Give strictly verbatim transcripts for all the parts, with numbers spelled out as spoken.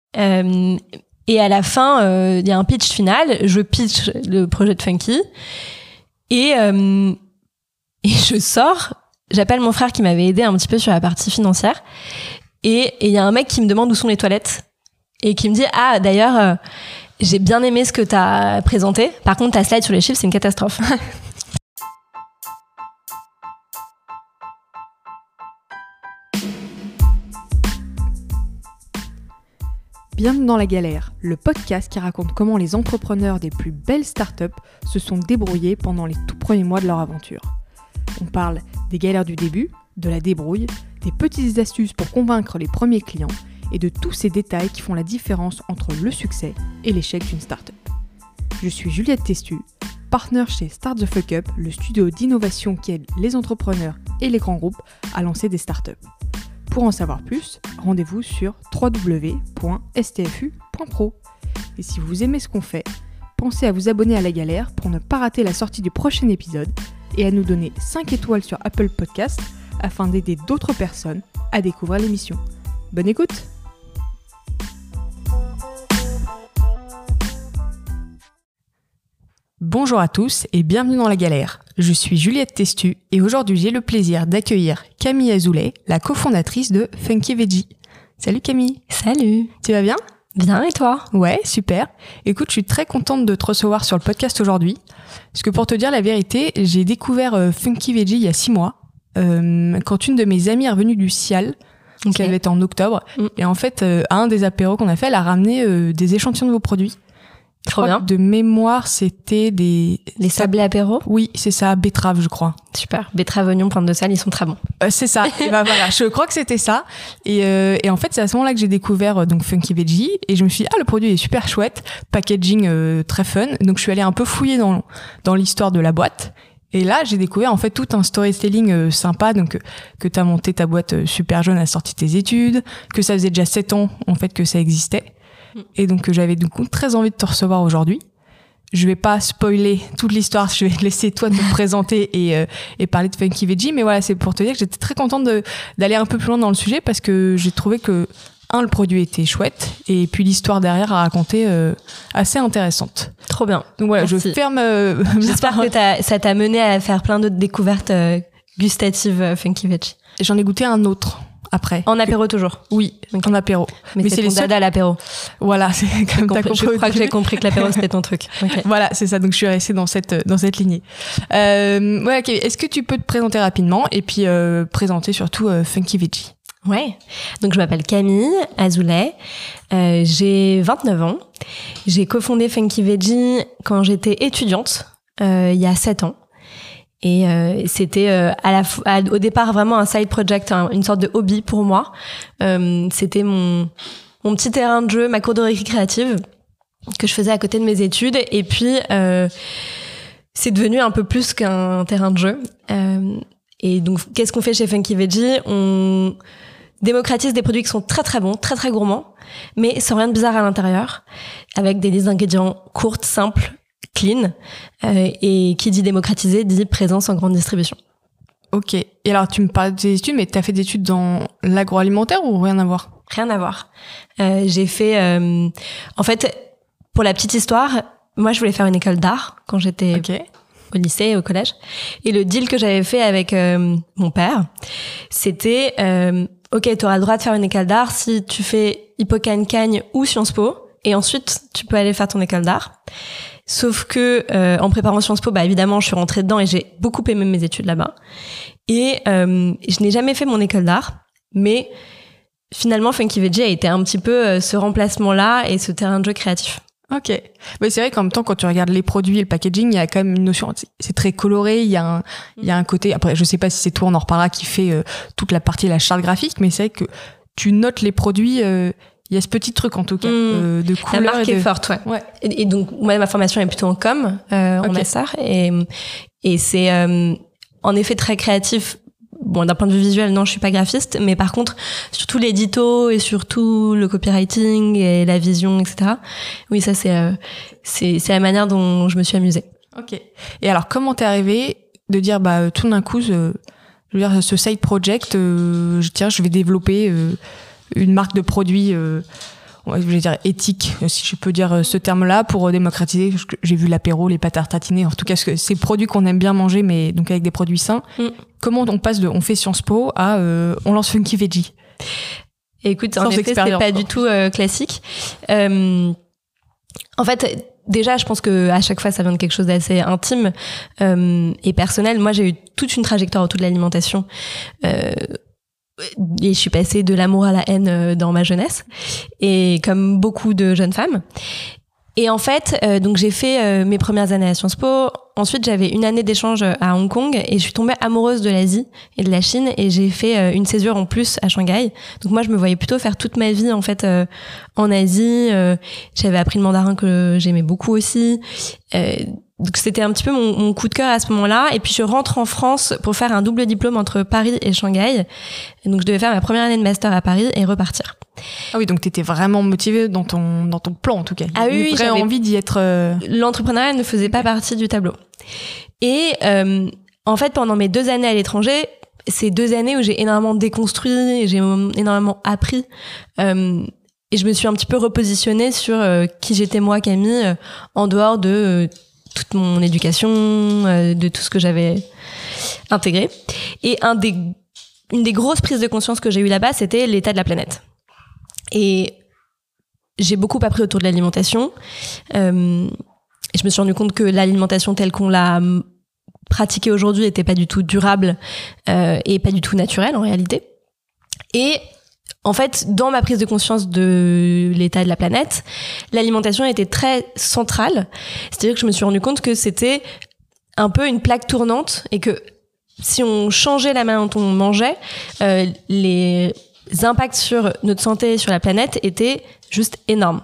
Euh, et à la fin, il euh, y a un pitch final. Je pitch le projet de Funky. Et, euh, et je sors. J'appelle mon frère qui m'avait aidé un petit peu sur la partie financière. Et il y a un mec qui me demande où sont les toilettes. Et qui me dit, ah, d'ailleurs, euh, j'ai bien aimé ce que t'as présenté. Par contre, ta slide sur les chiffres, c'est une catastrophe. Bienvenue dans La Galère, le podcast qui raconte comment les entrepreneurs des plus belles startups se sont débrouillés pendant les tout premiers mois de leur aventure. On parle des galères du début, de la débrouille, des petites astuces pour convaincre les premiers clients et de tous ces détails qui font la différence entre le succès et l'échec d'une startup. Je suis Juliette Testu, partenaire chez Start the Fuck Up, le studio d'innovation qui aide les entrepreneurs et les grands groupes à lancer des startups. Pour en savoir plus, rendez-vous sur w w w point s t f u point pro. Et si vous aimez ce qu'on fait, pensez à vous abonner à La Galère pour ne pas rater la sortie du prochain épisode et à nous donner cinq étoiles sur Apple Podcasts afin d'aider d'autres personnes à découvrir l'émission. Bonne écoute! Bonjour à tous et bienvenue dans La Galère. Je suis Juliette Testu et aujourd'hui j'ai le plaisir d'accueillir Camille Azoulay, la cofondatrice de Funky Veggie. Salut Camille. Salut. Tu vas bien? Bien, et toi? Ouais, super. Écoute, je suis très contente de te recevoir sur le podcast aujourd'hui. Parce que pour te dire la vérité, j'ai découvert euh, Funky Veggie il y a six mois, euh, quand une de mes amies est revenue du Cial. Donc okay. Elle était en octobre. Mm. Et en fait, euh, à un des apéros qu'on a fait, elle a ramené euh, des échantillons de vos produits. Trop bien. De mémoire, c'était des... Les sablés apéro? Oui, c'est ça, betterave, je crois. Super. Betterave, oignon, pointe de sel, ils sont très bons. Euh, c'est ça. Et bah voilà, je crois que c'était ça. Et, euh, et en fait, c'est à ce moment-là que j'ai découvert euh, donc Funky Veggie. Et je me suis dit, ah, le produit est super chouette. Packaging euh, très fun. Donc, je suis allée un peu fouiller dans, dans l'histoire de la boîte. Et là, j'ai découvert en fait tout un storytelling euh, sympa, donc euh, que t'as monté ta boîte euh, super jeune, à sortie de tes études, que ça faisait déjà sept ans en fait que ça existait. Et donc euh, j'avais du coup très envie de te recevoir aujourd'hui. Je vais pas spoiler toute l'histoire, je vais laisser toi te présenter et euh, et parler de Funky Veggie, mais voilà, c'est pour te dire que j'étais très contente de d'aller un peu plus loin dans le sujet parce que j'ai trouvé que un, le produit était chouette et puis l'histoire derrière à raconter euh, assez intéressante. Trop bien. Donc voilà, merci. Je ferme euh, J'espère que t'as, ça t'a mené à faire plein d'autres découvertes euh, gustatives euh, Funky Veggie. J'en ai goûté un autre après. En apéro toujours? Oui, okay. En apéro. Mais, Mais c'est, c'est ton les dada à l'apéro. Voilà, c'est comme t'as compris. Je crois que j'ai compris que l'apéro c'était ton truc. Okay. Voilà, c'est ça. Donc je suis restée dans cette dans cette lignée. Euh, ouais, okay. Est-ce que tu peux te présenter rapidement et puis euh, présenter surtout euh, Funky Veggie? Ouais. Donc je m'appelle Camille Azoulay. Euh, j'ai vingt-neuf ans. J'ai cofondé Funky Veggie quand j'étais étudiante euh, il y a sept ans. Et euh, c'était euh, à la f- à, au départ vraiment un side project, hein, une sorte de hobby pour moi. Euh, c'était mon mon petit terrain de jeu, ma cour de récré créative que je faisais à côté de mes études. Et puis euh, c'est devenu un peu plus qu'un terrain de jeu. Euh, et donc qu'est-ce qu'on fait chez Funky Veggie? On démocratise des produits qui sont très très bons, très très gourmands, mais sans rien de bizarre à l'intérieur, avec des ingrédients courts, simples, clean, euh, et qui dit démocratiser dit présence en grande distribution. Ok. Et alors, tu me parles de tes études, mais t'as fait des études dans l'agroalimentaire ou rien à voir? Rien à voir. Euh, j'ai fait... Euh, en fait, pour la petite histoire, moi, je voulais faire une école d'art quand j'étais okay. au lycée et au collège. Et le deal que j'avais fait avec euh, mon père, c'était... Euh, ok, tu auras le droit de faire une école d'art si tu fais Hippocagne-Cagne ou Sciences Po, et ensuite, tu peux aller faire ton école d'art. Sauf que euh, en préparant Sciences Po, bah évidemment, je suis rentrée dedans et j'ai beaucoup aimé mes études là-bas. Et euh, je n'ai jamais fait mon école d'art, mais finalement, Funky Veggie a été un petit peu euh, ce remplacement-là et ce terrain de jeu créatif. Ok. Mais c'est vrai qu'en même temps, quand tu regardes les produits et le packaging, il y a quand même une notion, c'est très coloré, il y a un, il y a un côté, après, je sais pas si c'est toi, on en reparlera, qui fait euh, toute la partie de la charte graphique, mais c'est vrai que tu notes les produits, euh, il y a ce petit truc en tout cas, mmh. euh, de couleur. La marque et de... est forte, ouais. ouais. Et, et donc, moi, ma formation est plutôt en com, euh, en okay. master, et, et c'est euh, en effet très créatif. Bon, d'un point de vue visuel, non, je suis pas graphiste, mais par contre, surtout l'édito et surtout le copywriting et la vision, et cetera. Oui, ça, c'est, euh, c'est, c'est la manière dont je me suis amusée. Ok. Et alors, comment t'es arrivée de dire, bah, tout d'un coup, ce, je veux dire, ce side project, euh, tiens, je vais développer euh, une marque de produits euh, je vais dire éthique, si je peux dire ce terme-là, pour démocratiser. J'ai vu l'apéro, les pâtes à tartiner, en tout cas ces produits qu'on aime bien manger, mais donc avec des produits sains. Mm. Comment on passe de on fait Sciences Po à euh, on lance Funky Veggie? Écoute, en effet, c'est pas du tout euh, classique. Euh, en fait, déjà, je pense que à chaque fois, ça vient de quelque chose d'assez intime euh, et personnel. Moi, j'ai eu toute une trajectoire autour de l'alimentation. Euh, et je suis passée de l'amour à la haine dans ma jeunesse, et comme beaucoup de jeunes femmes. Et en fait, euh, donc j'ai fait euh, mes premières années à Sciences Po. Ensuite, j'avais une année d'échange à Hong Kong et je suis tombée amoureuse de l'Asie et de la Chine, et j'ai fait euh, une césure en plus à Shanghai. Donc moi, je me voyais plutôt faire toute ma vie en fait euh, en Asie. Euh, j'avais appris le mandarin que j'aimais beaucoup aussi. Euh, donc c'était un petit peu mon, mon coup de cœur à ce moment-là. Et puis je rentre en France pour faire un double diplôme entre Paris et Shanghai. Et donc je devais faire ma première année de master à Paris et repartir. Ah oui, donc t'étais vraiment motivée dans ton dans ton plan en tout cas. Ah oui, j'avais envie d'y être. Euh... L'entrepreneuriat ne faisait pas partie du tableau. Et euh, en fait, pendant mes deux années à l'étranger, c'est deux années où j'ai énormément déconstruit, j'ai énormément appris, euh, et je me suis un petit peu repositionnée sur euh, qui j'étais moi, Camille, euh, en dehors de euh, toute mon éducation, euh, de tout ce que j'avais intégré. Et un des, une des grosses prises de conscience que j'ai eues là-bas, c'était l'état de la planète. Et j'ai beaucoup appris autour de l'alimentation. Euh, et je me suis rendu compte que l'alimentation telle qu'on l'a pratiquée aujourd'hui n'était pas du tout durable euh, et pas du tout naturelle en réalité. Et en fait, dans ma prise de conscience de l'état de la planète, l'alimentation était très centrale. C'est-à-dire que je me suis rendu compte que c'était un peu une plaque tournante et que si on changeait la manière dont on mangeait, euh, les impacts sur notre santé et sur la planète étaient juste énormes.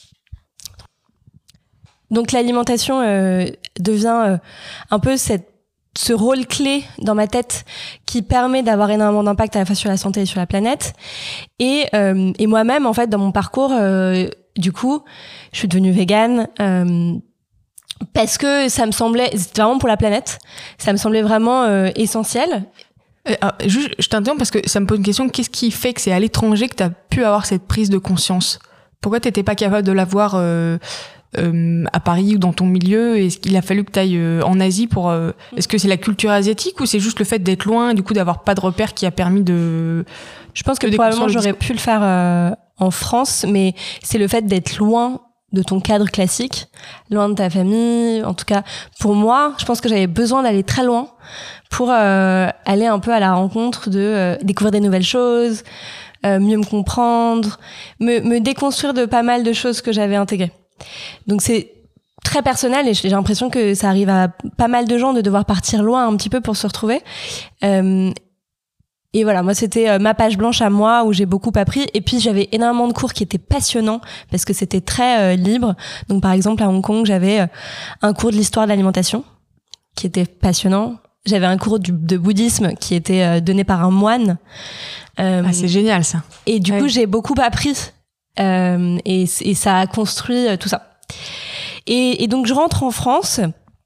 Donc l'alimentation euh, devient euh, un peu cette, ce rôle clé dans ma tête qui permet d'avoir énormément d'impact à la fois sur la santé et sur la planète. Et, euh, et moi-même, en fait, dans mon parcours, euh, du coup, je suis devenue végane euh, parce que ça me semblait, c'était vraiment pour la planète, ça me semblait vraiment euh, essentiel. Euh, juste, je t'interromps parce que ça me pose une question. Qu'est-ce qui fait que c'est à l'étranger que tu as pu avoir cette prise de conscience? Pourquoi tu n'étais pas capable de l'avoir euh, euh, à Paris ou dans ton milieu? Est-ce qu'il a fallu que tu ailles euh, en Asie pour... Euh, est-ce que c'est la culture asiatique ou c'est juste le fait d'être loin et du coup d'avoir pas de repères qui a permis de... Je pense que probablement j'aurais pu le faire euh, en France, mais c'est le fait d'être loin de ton cadre classique, loin de ta famille. En tout cas, pour moi, je pense que j'avais besoin d'aller très loin pour euh, aller un peu à la rencontre de euh, découvrir des nouvelles choses, euh, mieux me comprendre, me, me déconstruire de pas mal de choses que j'avais intégrées. Donc c'est très personnel et j'ai l'impression que ça arrive à pas mal de gens de devoir partir loin un petit peu pour se retrouver. Euh, Et voilà, moi c'était euh, ma page blanche à moi où j'ai beaucoup appris. Et puis j'avais énormément de cours qui étaient passionnants parce que c'était très euh, libre. Donc par exemple à Hong Kong, j'avais euh, un cours de l'histoire de l'alimentation qui était passionnant. J'avais un cours du, de bouddhisme qui était euh, donné par un moine. Euh, ah, c'est génial ça. Et du ouais. coup j'ai beaucoup appris euh, et, et ça a construit euh, tout ça. Et, et donc je rentre en France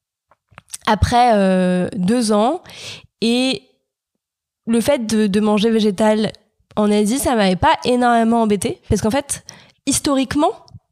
après euh, deux ans et le fait de, de manger végétal en Asie, ça m'avait pas énormément embêtée parce qu'en fait, historiquement,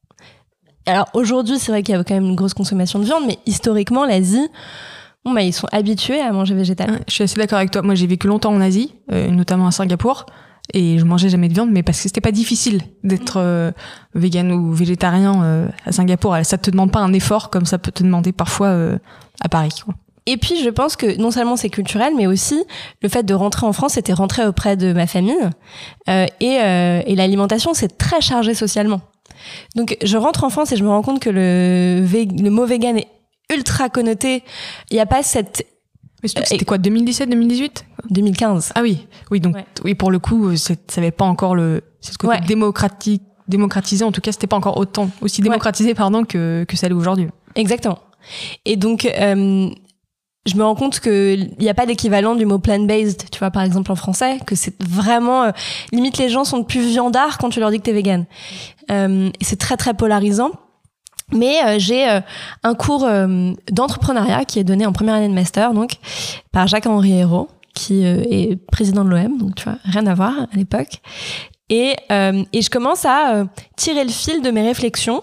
alors aujourd'hui, c'est vrai qu'il y a quand même une grosse consommation de viande, mais historiquement, l'Asie, bon, bah, ils sont habitués à manger végétal. Je suis assez d'accord avec toi. Moi, j'ai vécu longtemps en Asie, euh, notamment à Singapour, et je mangeais jamais de viande, mais parce que c'était pas difficile d'être euh, vegan ou végétarien euh, à Singapour. Ça te demande pas un effort comme ça peut te demander parfois euh, à Paris, quoi. Et puis, je pense que non seulement c'est culturel, mais aussi le fait de rentrer en France, c'était rentrer auprès de ma famille. Euh, et, euh, et l'alimentation, c'est très chargé socialement. Donc, je rentre en France et je me rends compte que le, vé- le mot vegan est ultra connoté. Il n'y a pas cette... Mais c'était quoi, deux mille dix-sept, deux mille dix-huit deux mille quinze. Ah oui, oui, donc ouais. Oui, pour le coup, ça n'avait pas encore le... C'est ce côté ouais. démocratique, démocratisé, en tout cas, c'était pas encore autant, aussi démocratisé, ouais. pardon, que, que ça l'est aujourd'hui. Exactement. Et donc... Euh, je me rends compte qu'il n'y a pas d'équivalent du mot plant-based, tu vois, par exemple en français, que c'est vraiment... Euh, limite, les gens sont plus viandards quand tu leur dis que t'es vegan. Euh, et c'est très, très polarisant. Mais euh, j'ai euh, un cours euh, d'entrepreneuriat qui est donné en première année de master, donc, par Jacques-Henri Hérault, qui euh, est président de l'O M, donc tu vois, rien à voir à l'époque. Et, euh, et je commence à euh, tirer le fil de mes réflexions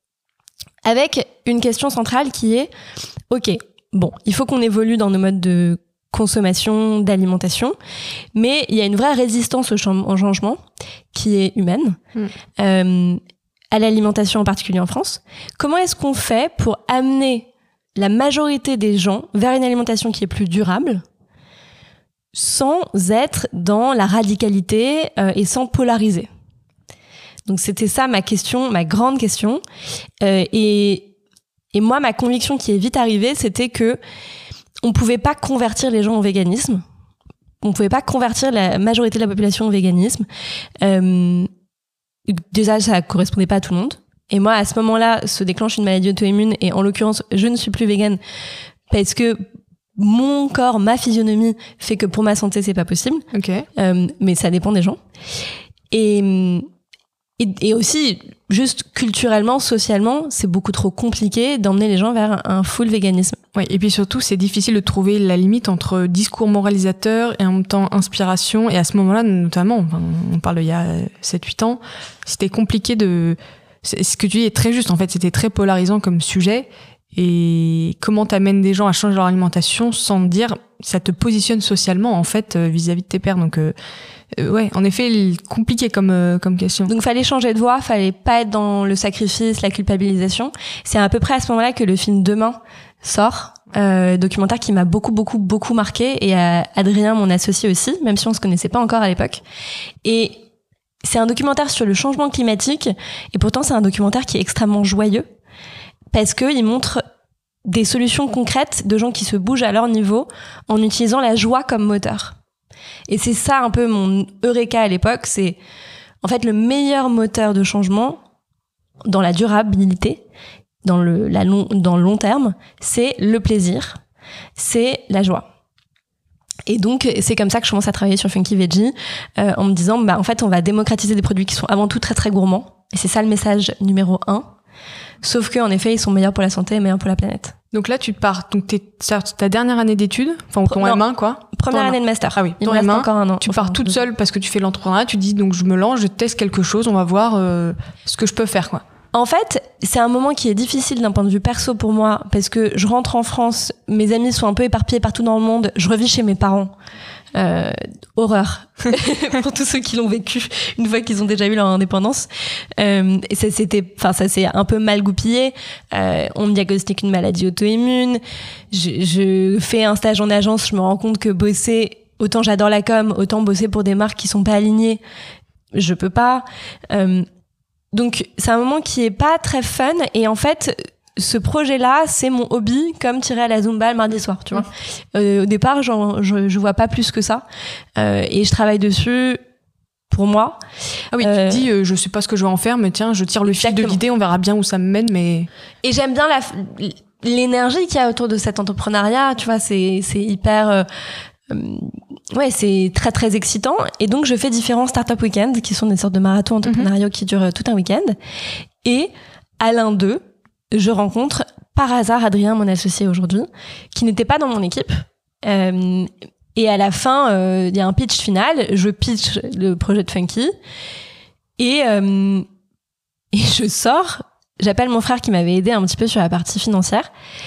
avec une question centrale qui est, ok, bon, il faut qu'on évolue dans nos modes de consommation, d'alimentation, mais il y a une vraie résistance au, ch- au changement qui est humaine, mmh. euh, à l'alimentation en particulier en France. Comment est-ce qu'on fait pour amener la majorité des gens vers une alimentation qui est plus durable, sans être dans la radicalité euh, et sans polariser? Donc c'était ça ma question, ma grande question. Euh, et, et moi, ma conviction qui est vite arrivée, c'était que on pouvait pas convertir les gens au véganisme. On pouvait pas convertir la majorité de la population au véganisme. Euh, déjà, ça correspondait pas à tout le monde. Et moi, à ce moment-là, se déclenche une maladie auto-immune. Et en l'occurrence, je ne suis plus végane parce que mon corps, ma physionomie fait que pour ma santé, c'est pas possible. Okay. Euh, mais ça dépend des gens. Et... Et, et aussi, juste culturellement, socialement, c'est beaucoup trop compliqué d'emmener les gens vers un full véganisme. Oui, et puis surtout, c'est difficile de trouver la limite entre discours moralisateur et en même temps inspiration. Et à ce moment-là, notamment, enfin, on parle d'il y a sept huit ans, c'était compliqué de... Ce que tu dis est très juste, en fait, c'était très polarisant comme sujet. Et comment t'amènes des gens à changer leur alimentation sans dire... Ça te positionne socialement, en fait, vis-à-vis de tes pairs. Donc... Euh, Euh, ouais, en effet, compliqué comme euh, comme question. Donc, fallait changer de voie, fallait pas être dans le sacrifice, la culpabilisation. C'est à peu près à ce moment-là que le film Demain sort, euh, documentaire qui m'a beaucoup, beaucoup, beaucoup marqué, et euh, Adrien, mon associé aussi, même si on se connaissait pas encore à l'époque. Et c'est un documentaire sur le changement climatique, et pourtant c'est un documentaire qui est extrêmement joyeux, parce que il montre des solutions concrètes de gens qui se bougent à leur niveau en utilisant la joie comme moteur. Et c'est ça un peu mon eureka à l'époque, c'est en fait le meilleur moteur de changement dans la durabilité, dans le, la long, dans le long terme, c'est le plaisir, c'est la joie. Et donc, c'est comme ça que je commence à travailler sur Funky Veggie, euh, en me disant, bah, en fait, on va démocratiser des produits qui sont avant tout très très gourmands. Et c'est ça le message numéro un. Sauf qu'en effet, ils sont meilleurs pour la santé et meilleurs pour la planète. Donc là, tu te pars, donc t'es, ta dernière année d'études, enfin ton non, M un quoi. Première ton année de master. Ah oui, il ton me reste M un, encore un an. Tu pars toute seule parce que tu fais l'entrepreneuriat, tu dis donc je me lance, je teste quelque chose, on va voir euh, ce que je peux faire quoi. En fait, c'est un moment qui est difficile d'un point de vue perso pour moi parce que je rentre en France, mes amis sont un peu éparpillés partout dans le monde, je revis chez mes parents. Euh, horreur pour tous ceux qui l'ont vécu une fois qu'ils ont déjà eu leur indépendance. Euh, et ça c'était, enfin ça s'est un peu mal goupillé. Euh, on me diagnostique une maladie auto-immune. Je, je fais un stage en agence, je me rends compte que bosser, autant j'adore la com, autant bosser pour des marques qui sont pas alignées, je peux pas. Euh, donc c'est un moment qui est pas très fun et en fait. Ce projet-là, c'est mon hobby, comme tirer à la Zumba le mardi soir, tu vois. Euh, au départ, genre, je, je vois pas plus que ça. Euh, et je travaille dessus pour moi. Ah oui, euh, tu te dis, euh, je sais pas ce que je vais en faire, mais tiens, je tire le fil de l'idée, on verra bien où ça me mène, mais... Et j'aime bien la, l'énergie qu'il y a autour de cet entrepreneuriat, tu vois, c'est, c'est hyper... Euh, euh, ouais, c'est très, très excitant. Et donc, je fais différents startup week-ends, qui sont des sortes de marathons entrepreneuriaux mm-hmm. qui durent tout un week-end. Et à l'un d'eux, je rencontre par hasard Adrien, mon associé aujourd'hui, qui n'était pas dans mon équipe. Euh, et à la fin, il euh, y a un pitch final. Je pitch le projet de Funky. Et, euh, et je sors. J'appelle mon frère qui m'avait aidé un petit peu sur la partie financière.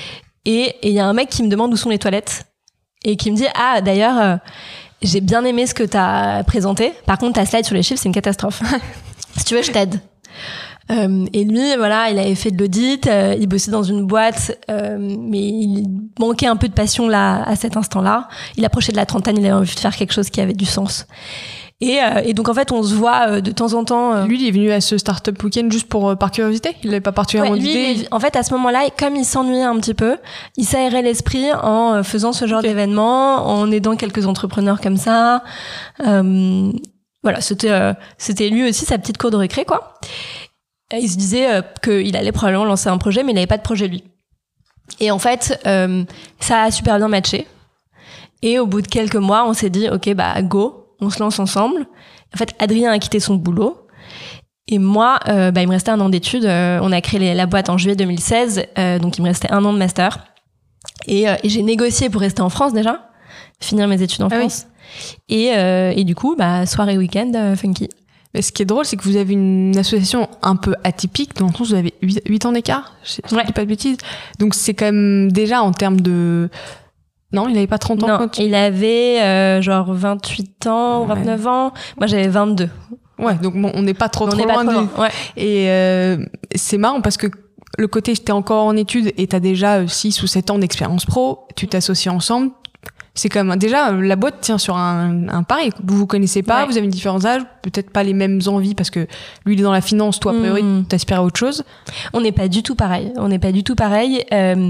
Et il y a un mec qui me demande où sont les toilettes. Et qui me dit, ah, d'ailleurs, euh, j'ai bien aimé ce que t'as présenté. Par contre, ta slide sur les chiffres, c'est une catastrophe. Si tu veux, je t'aide. Euh, et lui, voilà, il avait fait de l'audit, euh, il bossait dans une boîte, euh, mais il manquait un peu de passion là à cet instant-là. Il approchait de la trentaine, il avait envie de faire quelque chose qui avait du sens. Et, euh, et donc en fait, on se voit euh, de temps en temps. Euh... Lui, il est venu à ce startup week-end juste pour euh, par curiosité. Il n'avait pas particulièrement ouais, d'idée. Lui, en fait, à ce moment-là, comme il s'ennuyait un petit peu, il s'aérait l'esprit en euh, faisant ce genre okay. d'événement, en aidant quelques entrepreneurs comme ça. Euh, voilà, c'était euh, c'était lui aussi sa petite cour de récré, quoi. Il se disait euh, qu'il allait probablement lancer un projet, mais il n'avait pas de projet lui. Et en fait, euh, ça a super bien matché. Et au bout de quelques mois, on s'est dit, ok, bah go, on se lance ensemble. En fait, Adrien a quitté son boulot. Et moi, euh, bah, il me restait un an d'études. Euh, on a créé les, la boîte en juillet deux mille seize, euh, donc il me restait un an de master. Et, euh, et j'ai négocié pour rester en France déjà, finir mes études en ah France. Oui. Et, euh, et du coup, bah, soirée week-end, euh, Funky. Mais ce qui est drôle, c'est que vous avez une association un peu atypique, dans le sens où vous avez huit ans d'écart, je ne dis pas de bêtises. Donc c'est quand même déjà en termes de... Non, il n'avait pas trente ans Non, quand... il avait euh, genre vingt-huit ans ou vingt-neuf ouais. ans. Moi, j'avais vingt-deux. Ouais, donc bon, on n'est pas trop, on trop est loin. Pas trop de... loin. Ouais. Et euh, c'est marrant parce que le côté, t'es encore en études et t'as déjà six ou sept ans d'expérience pro, tu t'associes ensemble. C'est quand même, déjà, la boîte tient sur un, un pari. Vous vous connaissez pas, ouais. vous avez différents âges, peut-être pas les mêmes envies parce que lui, il est dans la finance, toi, a priori, mmh. t'aspires à autre chose. On n'est pas du tout pareil. On n'est pas du tout pareil. Euh,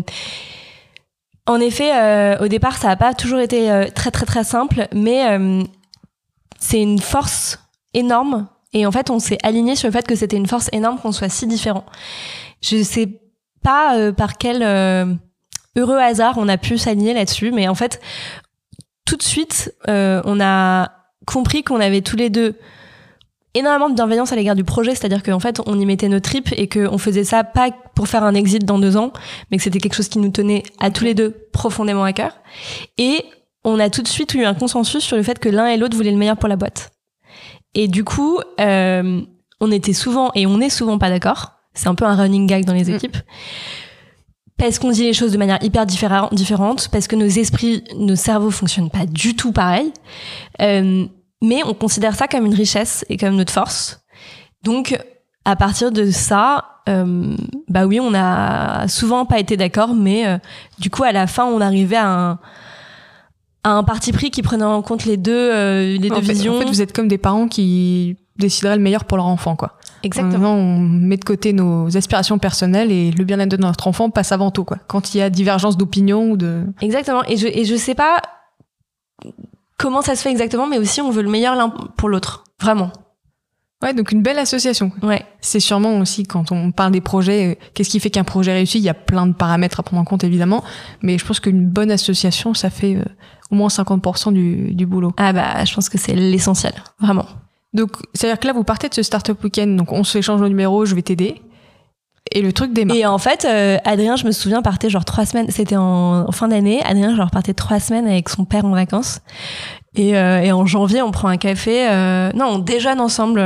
en effet, euh, au départ, ça n'a pas toujours été euh, très, très, très simple, mais euh, c'est une force énorme. Et en fait, on s'est aligné sur le fait que c'était une force énorme qu'on soit si différents. Je sais pas euh, par quel... Euh, heureux hasard, on a pu s'aligner là-dessus, mais en fait, tout de suite, euh, on a compris qu'on avait tous les deux énormément de bienveillance à l'égard du projet, c'est-à-dire qu'en fait, on y mettait nos tripes et qu'on faisait ça pas pour faire un exit dans deux ans, mais que c'était quelque chose qui nous tenait à tous les deux profondément à cœur. Et on a tout de suite eu un consensus sur le fait que l'un et l'autre voulaient le meilleur pour la boîte. Et du coup, euh, on était souvent, et on est souvent pas d'accord, c'est un peu un running gag dans les équipes, mmh. Parce qu'on dit les choses de manière hyper différa- différente, parce que nos esprits, nos cerveaux fonctionnent pas du tout pareil. Euh, mais on considère ça comme une richesse et comme notre force. Donc, à partir de ça, euh, bah oui, on a souvent pas été d'accord, mais euh, du coup, à la fin, on arrivait à un, à un parti pris qui prenait en compte les deux, euh, les en deux fait, visions. En fait, vous êtes comme des parents qui décideraient le meilleur pour leur enfant, quoi. Exactement. On met de côté nos aspirations personnelles et le bien-être de notre enfant passe avant tout, quoi. Quand il y a divergence d'opinion ou de... Exactement. Et je, et je sais pas comment ça se fait exactement, mais aussi on veut le meilleur l'un pour l'autre. Vraiment. Ouais, donc une belle association. Ouais. C'est sûrement aussi, quand on parle des projets, euh, qu'est-ce qui fait qu'un projet réussit? Il y a plein de paramètres à prendre en compte, évidemment. Mais je pense qu'une bonne association, ça fait euh, au moins cinquante pour cent du, du boulot. Ah bah, je pense que c'est l'essentiel. Vraiment. Donc, c'est-à-dire que là, vous partez de ce Startup Weekend, donc on se échange le numéro, je vais t'aider. Et le truc démarre. Et en fait, euh, Adrien, je me souviens, partait genre trois semaines, c'était en, en fin d'année, Adrien, genre partait trois semaines avec son père en vacances. Et, euh, et en janvier, on prend un café, euh, non, on déjeune ensemble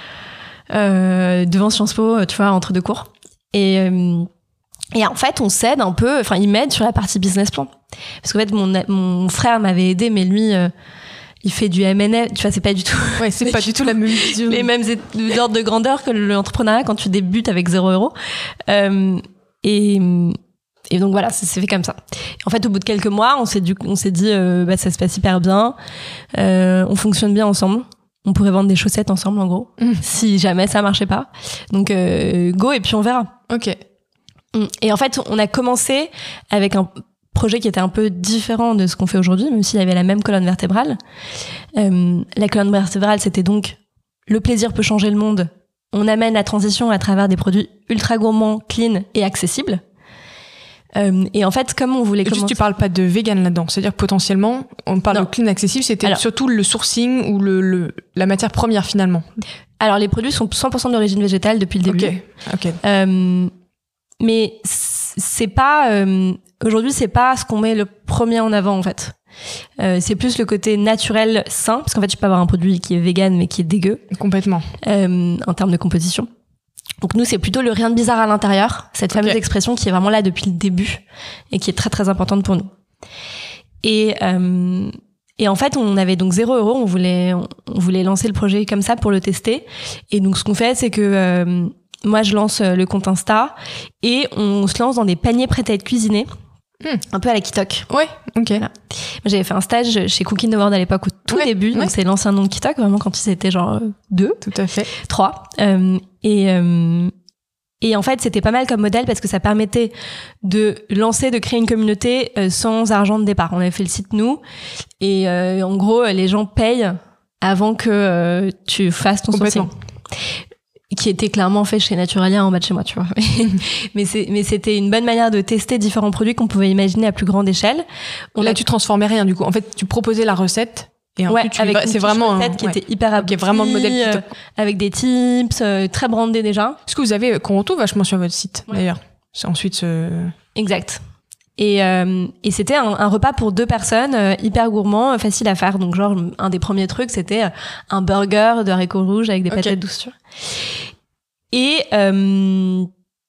euh, devant Sciences Po, tu vois, entre deux cours. Et, euh, et en fait, on s'aide un peu, enfin, il m'aide sur la partie business plan. Parce qu'en fait, mon, mon frère m'avait aidé, mais lui... Euh, il fait du M and A, tu vois, c'est pas du tout. Ouais, c'est pas du tout la même vision. Les mêmes ordres de grandeur que l'entrepreneuriat quand tu débutes avec zéro euro. Euh, et, et donc voilà, ça s'est fait comme ça. En fait, au bout de quelques mois, on s'est, du, on s'est dit, euh, bah, ça se passe hyper bien. Euh, on fonctionne bien ensemble. On pourrait vendre des chaussettes ensemble, en gros, mmh. si jamais ça marchait pas. Donc, euh, go, et puis on verra. Ok. Et en fait, on a commencé avec un projet qui était un peu différent de ce qu'on fait aujourd'hui, même s'il y avait la même colonne vertébrale. Euh, la colonne vertébrale, c'était donc le plaisir peut changer le monde. On amène la transition à travers des produits ultra gourmands, clean et accessibles. Euh, et en fait, comme on voulait Juste, commencer... tu parles pas de vegan là-dedans. C'est-à-dire que potentiellement, on parle non. de clean accessible, c'était alors, surtout le sourcing ou le, le, la matière première finalement. Alors, les produits sont cent pour cent d'origine végétale depuis le début. Ok, ok. Euh, mais c'est pas... Euh, aujourd'hui, c'est pas ce qu'on met le premier en avant, en fait. Euh, c'est plus le côté naturel, sain, parce qu'en fait, tu peux avoir un produit qui est vegan, mais qui est dégueu. Complètement. Euh, en termes de composition. Donc nous, c'est plutôt le rien de bizarre à l'intérieur, cette fameuse okay. expression qui est vraiment là depuis le début et qui est très très importante pour nous. Et euh, et en fait, on avait donc zéro euro, on voulait on voulait lancer le projet comme ça pour le tester. Et donc ce qu'on fait, c'est que euh, moi je lance le compte Insta et on se lance dans des paniers prêts à être cuisinés. Hmm. Un peu à la Kitok. Ouais, ok. Voilà. Moi, j'avais fait un stage chez Cooking the World à l'époque au tout ouais, début, donc ouais. c'est l'ancien nom de Kitok, vraiment quand ils étaient genre deux. Tout à fait. Trois. Euh, et, euh, et en fait, c'était pas mal comme modèle parce que ça permettait de lancer, de créer une communauté euh, sans argent de départ. On avait fait le site nous et euh, en gros, les gens payent avant que euh, tu fasses ton sourcing. Qui était clairement fait chez Naturalia en bas de chez moi, tu vois. mais, c'est, mais c'était une bonne manière de tester différents produits qu'on pouvait imaginer à plus grande échelle. On Là, a... tu transformais rien, du coup. En fait, tu proposais la recette et ensuite ouais, tu avec c'est vraiment recette un... qui ouais. était hyper aboutie, okay, vraiment le modèle euh, avec des tips, euh, très brandé déjà. Ce que vous avez qu'on retrouve vachement sur votre site, ouais. d'ailleurs. C'est ensuite ce... Exact. Et, euh, et c'était un, un repas pour deux personnes, euh, hyper gourmand, euh, facile à faire. Donc genre, un des premiers trucs, c'était un burger de haricots rouges avec des okay. patates douces. Et... Euh,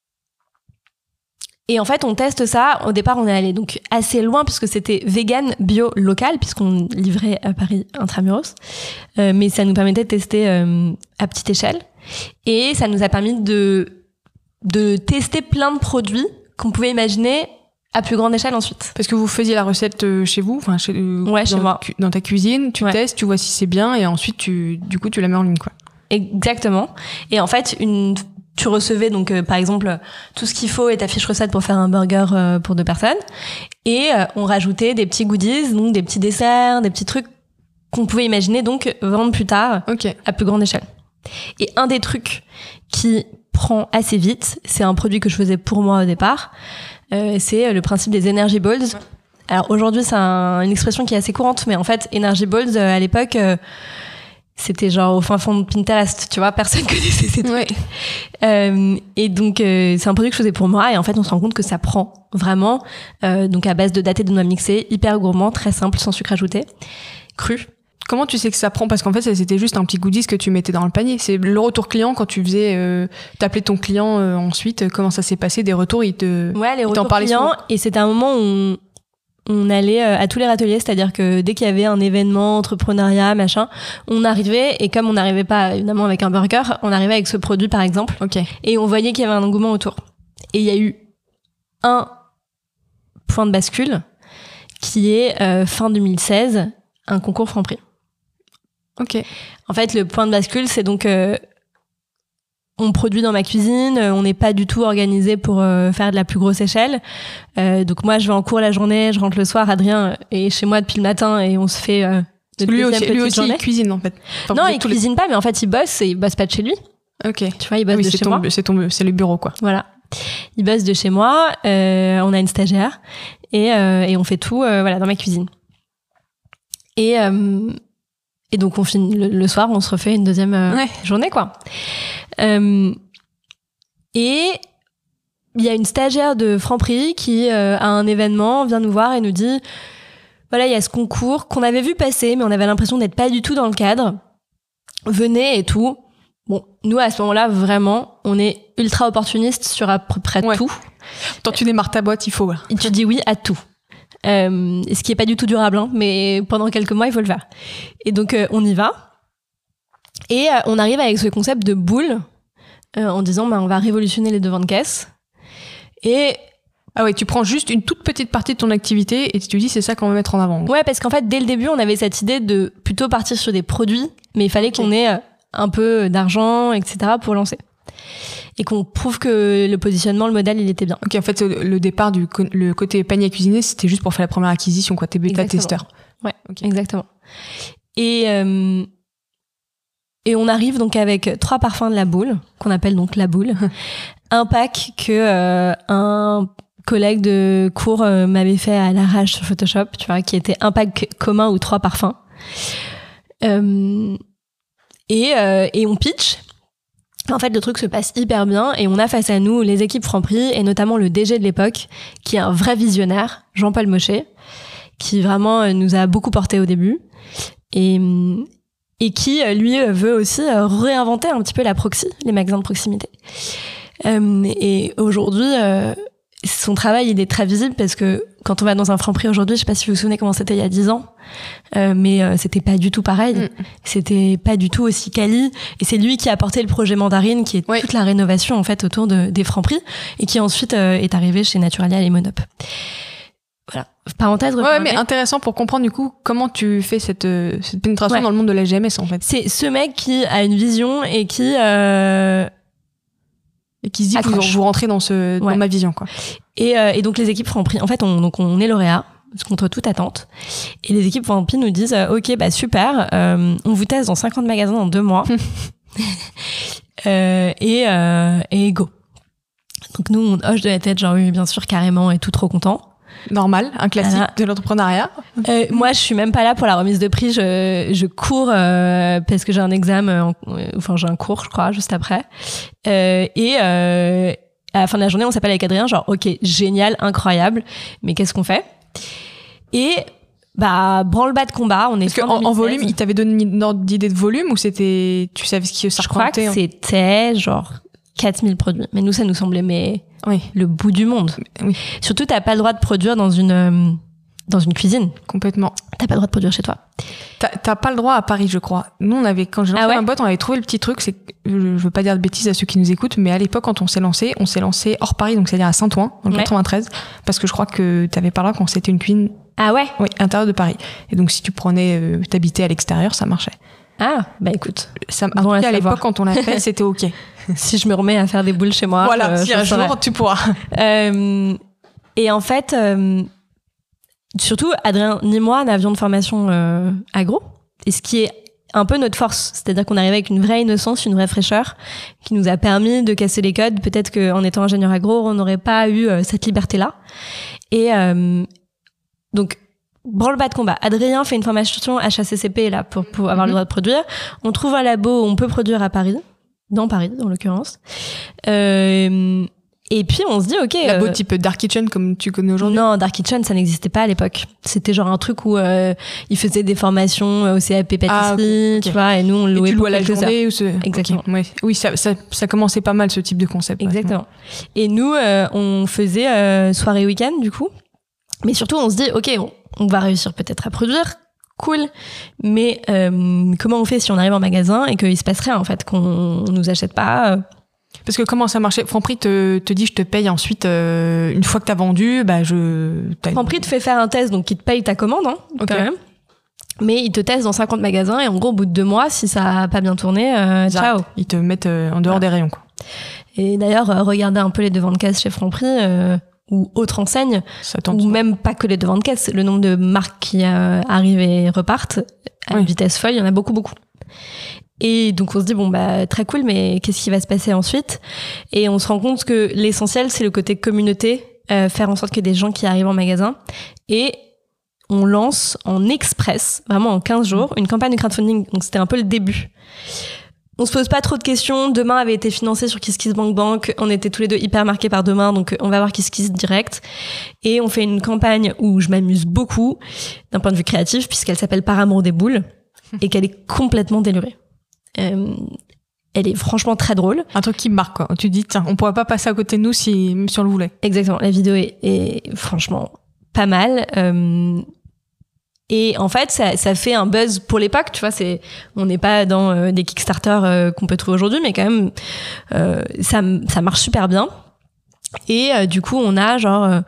Et en fait, on teste ça. Au départ, on est allé donc assez loin puisque c'était vegan, bio, local, puisqu'on livrait à Paris intramuros. Euh, mais ça nous permettait de tester euh, à petite échelle. Et ça nous a permis de, de tester plein de produits qu'on pouvait imaginer à plus grande échelle ensuite. Parce que vous faisiez la recette chez vous, enfin chez, ouais, dans, chez moi. Dans ta cuisine, tu ouais. testes, tu vois si c'est bien et ensuite, tu, du coup, tu la mets en ligne, quoi. Exactement. Et en fait, une... tu recevais donc euh, par exemple tout ce qu'il faut et ta fiche recette pour faire un burger euh, pour deux personnes et euh, on rajoutait des petits goodies, donc des petits desserts, des petits trucs qu'on pouvait imaginer donc vendre plus tard okay. à plus grande échelle. Et un des trucs qui prend assez vite, c'est un produit que je faisais pour moi au départ, euh, c'est le principe des energy balls. Ouais. Alors aujourd'hui c'est un, une expression qui est assez courante, mais en fait energy balls euh, à l'époque euh, c'était genre au fin fond de Pinterest, tu vois, personne connaissait ces trucs. Ouais. Euh, et donc, euh, c'est un produit que je faisais pour moi. Et en fait, on se rend compte que ça prend vraiment. Euh, donc, à base de datés de noix mixées, hyper gourmand, très simple, sans sucre ajouté, cru. Comment tu sais que ça prend ? Parce qu'en fait, c'était juste un petit goodies que tu mettais dans le panier. C'est le retour client quand tu faisais, euh, t'appelais ton client euh, ensuite. Comment ça s'est passé ? Des retours, il te, ouais, les il retours t'en parlait clients. souvent. Et c'était un moment où on, on allait à tous les râteliers, c'est-à-dire que dès qu'il y avait un événement, entrepreneuriat, machin, on arrivait, et comme on n'arrivait pas évidemment avec un burger, on arrivait avec ce produit par exemple, okay. et on voyait qu'il y avait un engouement autour. Et il y a eu un point de bascule qui est euh, fin deux mille seize, un concours Franprix. Ok. En fait, le point de bascule, c'est donc euh, on produit dans ma cuisine, on n'est pas du tout organisé pour euh, faire de la plus grosse échelle. Euh, donc moi, je vais en cours la journée, je rentre le soir, Adrien est chez moi depuis le matin et on se fait euh, de lui deuxième aussi, petite lui aussi journée. Il cuisine en fait. Enfin, non, il cuisine les... pas, mais en fait, il bosse et il bosse pas de chez lui. Ok. Tu vois, il bosse ah oui, de c'est chez ton, moi. C'est ton, c'est le bureau quoi. Voilà. Il bosse de chez moi. Euh, on a une stagiaire et euh, et on fait tout, euh, voilà, dans ma cuisine. Et euh, et donc on finit le, le soir, on se refait une deuxième euh, ouais. journée quoi. Euh, et il y a une stagiaire de Franprix qui, euh, à un événement, vient nous voir et nous dit voilà, il y a ce concours qu'on avait vu passer, mais on avait l'impression d'être pas du tout dans le cadre. Venez et tout. Bon, nous, à ce moment-là, vraiment, on est ultra opportuniste sur à peu près ouais. tout. Quand tu démarres ta boîte, il faut. Et tu dis oui à tout. Euh, ce qui est pas du tout durable, hein, mais pendant quelques mois, il faut le faire. Et donc, euh, on y va. Et euh, on arrive avec ce concept de boule. Euh, en disant bah, on va révolutionner les devants de caisse. Et ah ouais, tu prends juste une toute petite partie de ton activité et tu te dis c'est ça qu'on va mettre en avant. Ouais, parce qu'en fait dès le début on avait cette idée de plutôt partir sur des produits, mais il fallait okay. qu'on ait un peu d'argent, et cetera pour lancer. Et qu'on prouve que le positionnement, le modèle, il était bien. Ok, en fait le départ du co- le côté panier à cuisiner, c'était juste pour faire la première acquisition, quoi, tes bêta-testeurs. Ouais, okay. Exactement. Et euh, Et on arrive donc avec trois parfums de la boule, qu'on appelle donc la boule. Un pack que euh, un collègue de cours euh, m'avait fait à l'arrache sur Photoshop, tu vois, qui était un pack commun ou trois parfums. Euh, et, euh, et on pitch. En fait, le truc se passe hyper bien et on a face à nous les équipes Franprix et notamment le D G de l'époque, qui est un vrai visionnaire, Jean-Paul Mochet, qui vraiment nous a beaucoup porté au début. Et... et qui, lui, veut aussi réinventer un petit peu la proxy, les magasins de proximité. Euh, et aujourd'hui, euh, son travail, il est très visible parce que quand on va dans un Franprix aujourd'hui, je sais pas si vous vous souvenez comment c'était il y a dix ans, euh, mais euh, c'était pas du tout pareil. Mm. C'était pas du tout aussi quali. Et c'est lui qui a porté le projet Mandarine, qui est oui. toute la rénovation, en fait, autour de, des Franprix, et qui ensuite euh, est arrivé chez Naturalia et Monop. Voilà. Parenthèse. Ouais, mais intéressant pour comprendre du coup comment tu fais cette, cette pénétration ouais. dans le monde de la G M S en fait. C'est ce mec qui a une vision et qui euh... et qui se dit que vous, vous rentrez dans ce ouais. dans ma vision quoi. Et, euh, et donc les équipes Franprix, en fait, on donc on est lauréat contre toute attente. Et les équipes Franprix nous disent euh, ok bah super, euh, on vous teste dans cinquante magasins dans deux mois euh, et euh, et go. Donc nous on hoche de la tête genre oui bien sûr carrément et tout trop content. Normal, un classique voilà. de l'entrepreneuriat. Euh, moi, je suis même pas là pour la remise de prix. Je, je cours euh, parce que j'ai un examen, en, enfin j'ai un cours, je crois, juste après. Euh, et, euh, à la fin de la journée, on s'appelle avec Adrien, genre, ok, génial, incroyable, mais qu'est-ce qu'on fait? Et bah, branle-bas de combat, on est Parce qu'en en volume, il t'avait donné une ordre d'idée de volume ou c'était, tu savais ce que ça Je crois que c'était genre quatre mille produits. Mais nous, ça nous semblait mais oui. le bout du monde. Oui. Surtout, t'as pas le droit de produire dans une, euh, dans une cuisine. Complètement. T'as pas le droit de produire chez toi. T'as, t'as pas le droit à Paris, je crois. Nous, on avait, quand j'ai lancé ah ouais ma boîte, on avait trouvé le petit truc, c'est que, je veux pas dire de bêtises à ceux qui nous écoutent, mais à l'époque, quand on s'est lancé, on s'est lancé hors Paris, donc c'est-à-dire à Saint-Ouen, dans le ouais. quatre-vingt-treize, parce que je crois que t'avais pas le droit quand c'était une cuisine. Ah ouais? Oui, intérieur de Paris. Et donc, si tu prenais, euh, t'habitais à l'extérieur, ça marchait. Ah, bah écoute. Ça, en bon tout cas, à l'époque, quand on l'a fait, c'était OK. Si je me remets à faire des boules chez moi. Voilà, euh, si un jour, tu pourras. Euh, et en fait, euh, surtout, Adrien ni moi n'avions de formation euh, agro. Et ce qui est un peu notre force. C'est-à-dire qu'on arrivait avec une vraie innocence, une vraie fraîcheur, qui nous a permis de casser les codes. Peut-être qu'en étant ingénieur agro, on n'aurait pas eu euh, cette liberté-là. Et euh, donc, branle-bas de combat. Adrien fait une formation H A C C P là, pour, pour avoir mm-hmm. le droit de produire. On trouve un labo où on peut produire à Paris. Dans Paris, en l'occurrence. Euh, et puis, on se dit, OK... Labo euh, type Dark Kitchen, comme tu connais aujourd'hui? Non, Dark Kitchen, ça n'existait pas à l'époque. C'était genre un truc où euh, ils faisaient des formations au C A P pâtisserie, ah, okay. tu vois, et nous, on le louait et tu pour louais à la journée ou ce... Exactement. Okay. Ouais. Oui, ça, ça, ça commençait pas mal, ce type de concept. Exactement. Ouais. Et nous, euh, on faisait euh, soirée week-end, du coup. Mais surtout, on se dit, OK, on, on va réussir peut-être à produire... Cool, mais euh, comment on fait si on arrive en magasin et qu'il se passe rien en fait, qu'on nous achète pas euh... Parce que comment ça marchait? Franprix te, te dit je te paye ensuite euh, une fois que t'as vendu, bah je. Franprix te fait faire un test, donc il te paye ta commande, hein, okay. quand même. Mais il te teste dans cinquante magasins et en gros au bout de deux mois, si ça a pas bien tourné, euh, ciao. Ils te mettent euh, en dehors ah. des rayons quoi. Et d'ailleurs, euh, regardez un peu les devants de caisse chez Franprix. Euh, ou autre enseigne, ou même pas que les devants de caisse, le nombre de marques qui euh, arrivent et repartent à oui. une vitesse folle, il y en a beaucoup, beaucoup. Et donc on se dit, bon, bah très cool, mais qu'est-ce qui va se passer ensuite? Et on se rend compte que l'essentiel, c'est le côté communauté, euh, faire en sorte qu'il y ait des gens qui arrivent en magasin. Et on lance en express, vraiment en quinze jours, une campagne de crowdfunding. Donc c'était un peu le début. On se pose pas trop de questions. Demain avait été financé sur KissKissBankBank. On était tous les deux hyper marqués par Demain, donc on va voir KissKiss direct. Et on fait une campagne où je m'amuse beaucoup d'un point de vue créatif, puisqu'elle s'appelle Par amour des boules et qu'elle est complètement délurée. Euh, elle est franchement très drôle. Un truc qui me marque, quoi. Tu dis, tiens, on pourrait pas passer à côté de nous si, si on le voulait. Exactement. La vidéo est, est franchement pas mal. Euh, Et en fait, ça, ça fait un buzz pour l'époque, tu vois. C'est, on n'est pas dans euh, des Kickstarter euh, qu'on peut trouver aujourd'hui, mais quand même, euh, ça, ça marche super bien. Et euh, du coup, on a genre euh,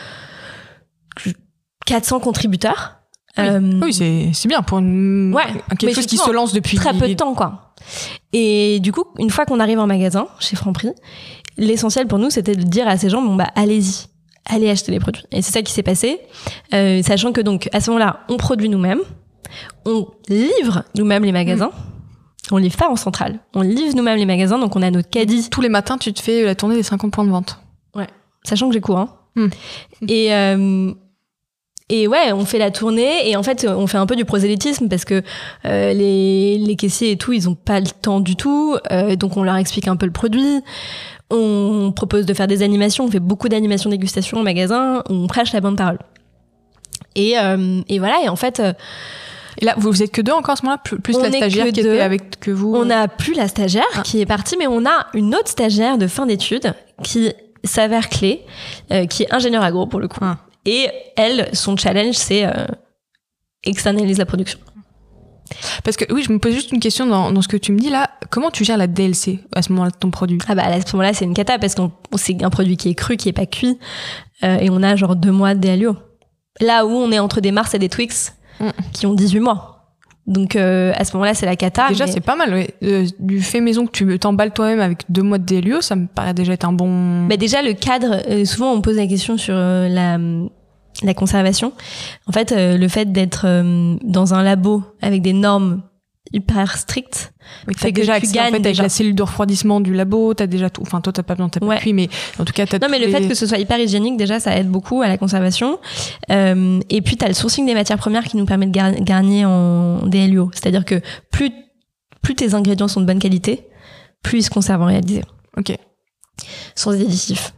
quatre cents contributeurs. Oui, euh, oui c'est, c'est bien pour une, ouais, quelque chose qui se lance depuis très peu de temps, quoi. Et du coup, une fois qu'on arrive en magasin chez Franprix, l'essentiel pour nous, c'était de dire à ces gens, bon bah, allez-y. Allez acheter les produits. Et c'est ça qui s'est passé, euh, sachant que donc à ce moment-là, on produit nous-mêmes, on livre nous-mêmes les magasins, mmh. on livre pas en centrale, on livre nous-mêmes les magasins, donc on a notre caddie. Tous les matins, tu te fais la tournée des cinquante points de vente. Ouais, sachant que j'ai cours. Hein. Mmh. Et euh, et ouais, on fait la tournée et en fait, on fait un peu du prosélytisme parce que euh, les les caissiers et tout, ils ont pas le temps du tout, euh, donc on leur explique un peu le produit. On propose de faire des animations, on fait beaucoup d'animations dégustation au magasin, on prêche la bonne parole. Et, euh, et voilà, et en fait... Euh, et là, vous, vous êtes que deux encore à ce moment-là, plus, plus la stagiaire qui deux. était avec que vous? On n'a plus la stagiaire ah. qui est partie, mais on a une autre stagiaire de fin d'études qui s'avère clé, euh, qui est ingénieure agro pour le coup. Ah. Et elle, son challenge, c'est euh, externaliser la production. Parce que oui, je me pose juste une question dans, dans ce que tu me dis là. Comment tu gères la D L C à ce moment-là de ton produit? Ah bah à ce moment-là, c'est une cata parce que c'est un produit qui est cru, qui est pas cuit, euh, et on a genre deux mois de D L U. Là où on est entre des Mars et des Twix mm. qui ont dix-huit mois. Donc euh, à ce moment-là, c'est la cata. Déjà, mais... c'est pas mal. Ouais. Euh, du fait maison que tu t'emballes toi-même avec deux mois de D L U, ça me paraît déjà être un bon. Bah déjà le cadre. Euh, souvent, on me pose la question sur euh, la. La conservation. En fait, euh, le fait d'être euh, dans un labo avec des normes hyper strictes, oui, fait que déjà accès, tu gagnes en fait, déjà. Avec la cellule de refroidissement du labo, t'as déjà tout. Enfin, toi, t'as pas besoin, t'as pas ouais. cuit, mais en tout cas, t'as. Non, mais le les... fait que ce soit hyper hygiénique, déjà, ça aide beaucoup à la conservation. Euh, et puis, t'as le sourcing des matières premières qui nous permet de gar- garnir en D L U. C'est-à-dire que plus plus tes ingrédients sont de bonne qualité, plus ils se conservent en réalité. Ok. sans additifs.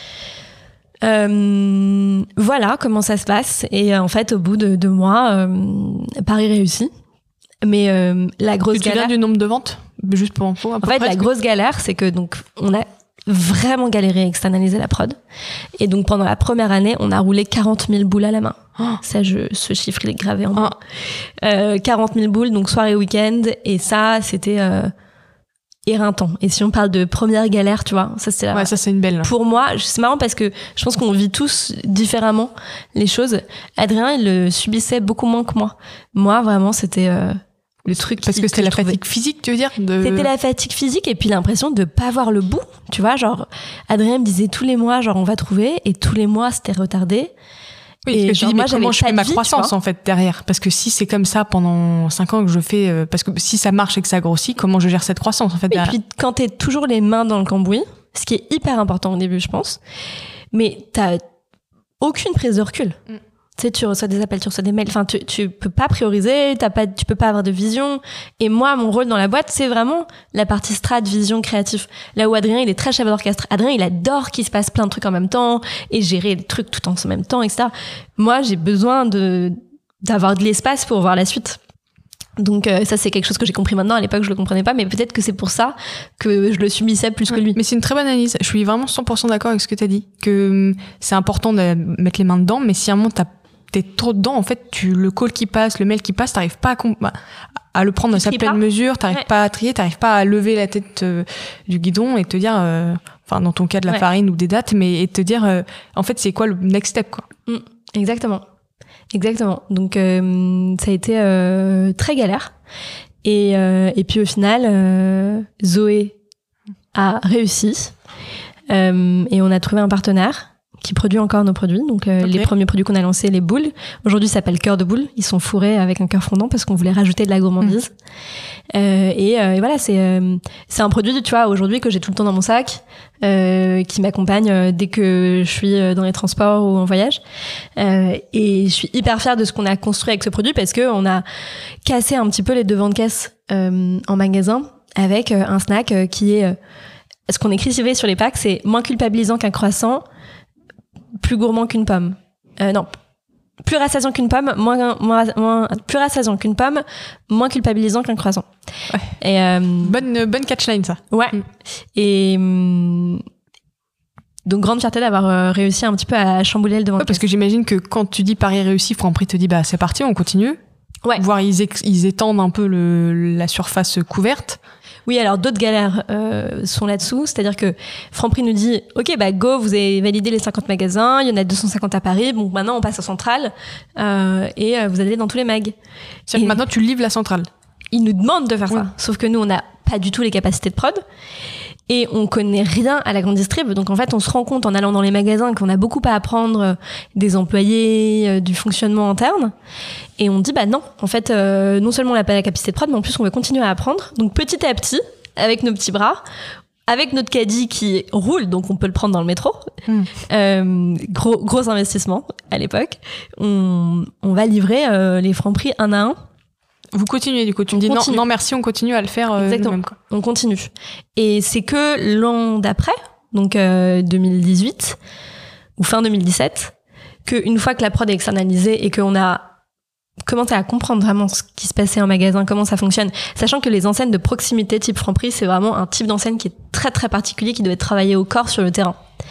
Euh, voilà comment ça se passe. Et euh, en fait, au bout de deux mois, euh, Paris réussit. Mais euh, la grosse tu te galère... souviens du nombre de ventes ? Juste pour info. En fait, la grosse galère, c'est que donc on a vraiment galéré à externaliser la prod. Et donc, pendant la première année, on a roulé quarante mille boules à la main. Oh. Ça, je, ce chiffre, il est gravé en moi. Oh. Euh, quarante mille boules, donc soirée week-end. Et ça, c'était euh, éreintant. Et si on parle de première galère, tu vois, ça, c'est la... Ouais, ça, c'est une belle. Pour moi, c'est marrant parce que je pense qu'on vit tous différemment les choses. Adrien, il le subissait beaucoup moins que moi. Moi, vraiment, c'était... Euh, le truc parce qui, que c'était que la fatigue physique, tu veux dire de... C'était la fatigue physique et puis l'impression de pas voir le bout, tu vois, genre Adrien me disait tous les mois genre on va trouver et tous les mois c'était retardé. Oui, et parce que je genre, dis moi, mais comment je fais ma vie, croissance en fait derrière, parce que si c'est comme ça pendant cinq ans que je fais euh, parce que si ça marche et que ça grossit, comment je gère cette croissance en fait derrière. Et puis quand t'es toujours les mains dans le cambouis, ce qui est hyper important au début je pense, mais t'as aucune prise de recul. Mm. Tu sais, tu reçois des appels, tu reçois des mails. Enfin, tu, tu peux pas prioriser, t'as pas, tu peux pas avoir de vision. Et moi, mon rôle dans la boîte, c'est vraiment la partie strat, vision, créatif. Là où Adrien, il est très chef d'orchestre. Adrien, il adore qu'il se passe plein de trucs en même temps et gérer les trucs tout en même temps, et cetera. Moi, j'ai besoin de, d'avoir de l'espace pour voir la suite. Donc euh, ça c'est quelque chose que j'ai compris maintenant. À l'époque je le comprenais pas, mais peut-être que c'est pour ça que je le subissais plus ouais, que lui. Mais c'est une très bonne analyse. Je suis vraiment cent pour cent d'accord avec ce que t'as dit, que c'est important de mettre les mains dedans, mais si à un moment t'as t'es trop dedans, en fait, tu, le call qui passe, le mail qui passe, t'arrives pas à, comp- à le prendre à sa pleine mesure, t'arrives ouais. pas à trier, t'arrives pas à lever la tête euh, du guidon et te dire, euh, enfin, dans ton cas de la ouais. farine ou des dates, mais et te dire, euh, en fait, c'est quoi le next step, quoi. Mmh, exactement. Exactement. Donc, euh, ça a été euh, très galère. Et, euh, et puis, au final, euh, Zoé a réussi. Euh, et on a trouvé un partenaire qui produit encore nos produits. Donc, euh, okay. les premiers produits qu'on a lancés, les boules. Aujourd'hui, ça s'appelle cœur de boule. Ils sont fourrés avec un cœur fondant parce qu'on voulait rajouter de la gourmandise. Mmh. Euh, et, euh, et voilà, c'est, euh, c'est un produit, tu vois, aujourd'hui que j'ai tout le temps dans mon sac, euh, qui m'accompagne euh, dès que je suis dans les transports ou en voyage. Euh, et je suis hyper fière de ce qu'on a construit avec ce produit parce que on a cassé un petit peu les devants de caisse euh, en magasin avec euh, un snack euh, qui est... Euh, ce qu'on écrit sur les packs, c'est moins culpabilisant qu'un croissant, plus gourmand qu'une pomme. Euh, non, plus rassasiant qu'une pomme, moins, moins, moins, plus rassasiant qu'une pomme, moins culpabilisant qu'un croissant. Ouais. Et euh, bonne, bonne catchline, ça. Ouais. Mm. Et hum, donc grande fierté d'avoir réussi un petit peu à chambouler le devant. Ouais, parce que j'imagine que quand tu dis Paris réussi, Franprix te dit bah c'est parti, on continue. Ouais. Voire ils, ex- ils étendent un peu le, la surface couverte. Oui, alors d'autres galères euh, sont là-dessous, c'est-à-dire que Franprix nous dit « Ok, bah go, vous avez validé les cinquante magasins, il y en a deux cent cinquante à Paris, donc maintenant on passe à Centrale euh, et euh, vous allez dans tous les mags. » C'est-à-dire que maintenant tu livres la Centrale. Ils nous demandent de faire oui. ça, sauf que nous on n'a pas du tout les capacités de prod et on connaît rien à la grande distrib, donc en fait on se rend compte en allant dans les magasins qu'on a beaucoup à apprendre des employés, euh, du fonctionnement interne. Et on dit, bah non, en fait, euh, non seulement on n'a pas la capacité de prod, mais en plus on veut continuer à apprendre. Donc petit à petit, avec nos petits bras, avec notre caddie qui roule, donc on peut le prendre dans le métro, mmh. euh, gros, gros investissement à l'époque, on, on va livrer euh, les Franprix un à un. Vous continuez du coup, tu me dis non, non merci, on continue à le faire euh, Exactement. nous-mêmes, quoi. On continue. Et c'est que l'an d'après, donc euh, deux mille dix-huit, ou fin deux mille dix-sept, qu'une fois que la prod est externalisée et qu'on a commencer à comprendre vraiment ce qui se passait en magasin, comment ça fonctionne, sachant que les enseignes de proximité type Franprix, c'est vraiment un type d'enseigne qui est très très particulier, qui doit être travaillé au corps sur le terrain.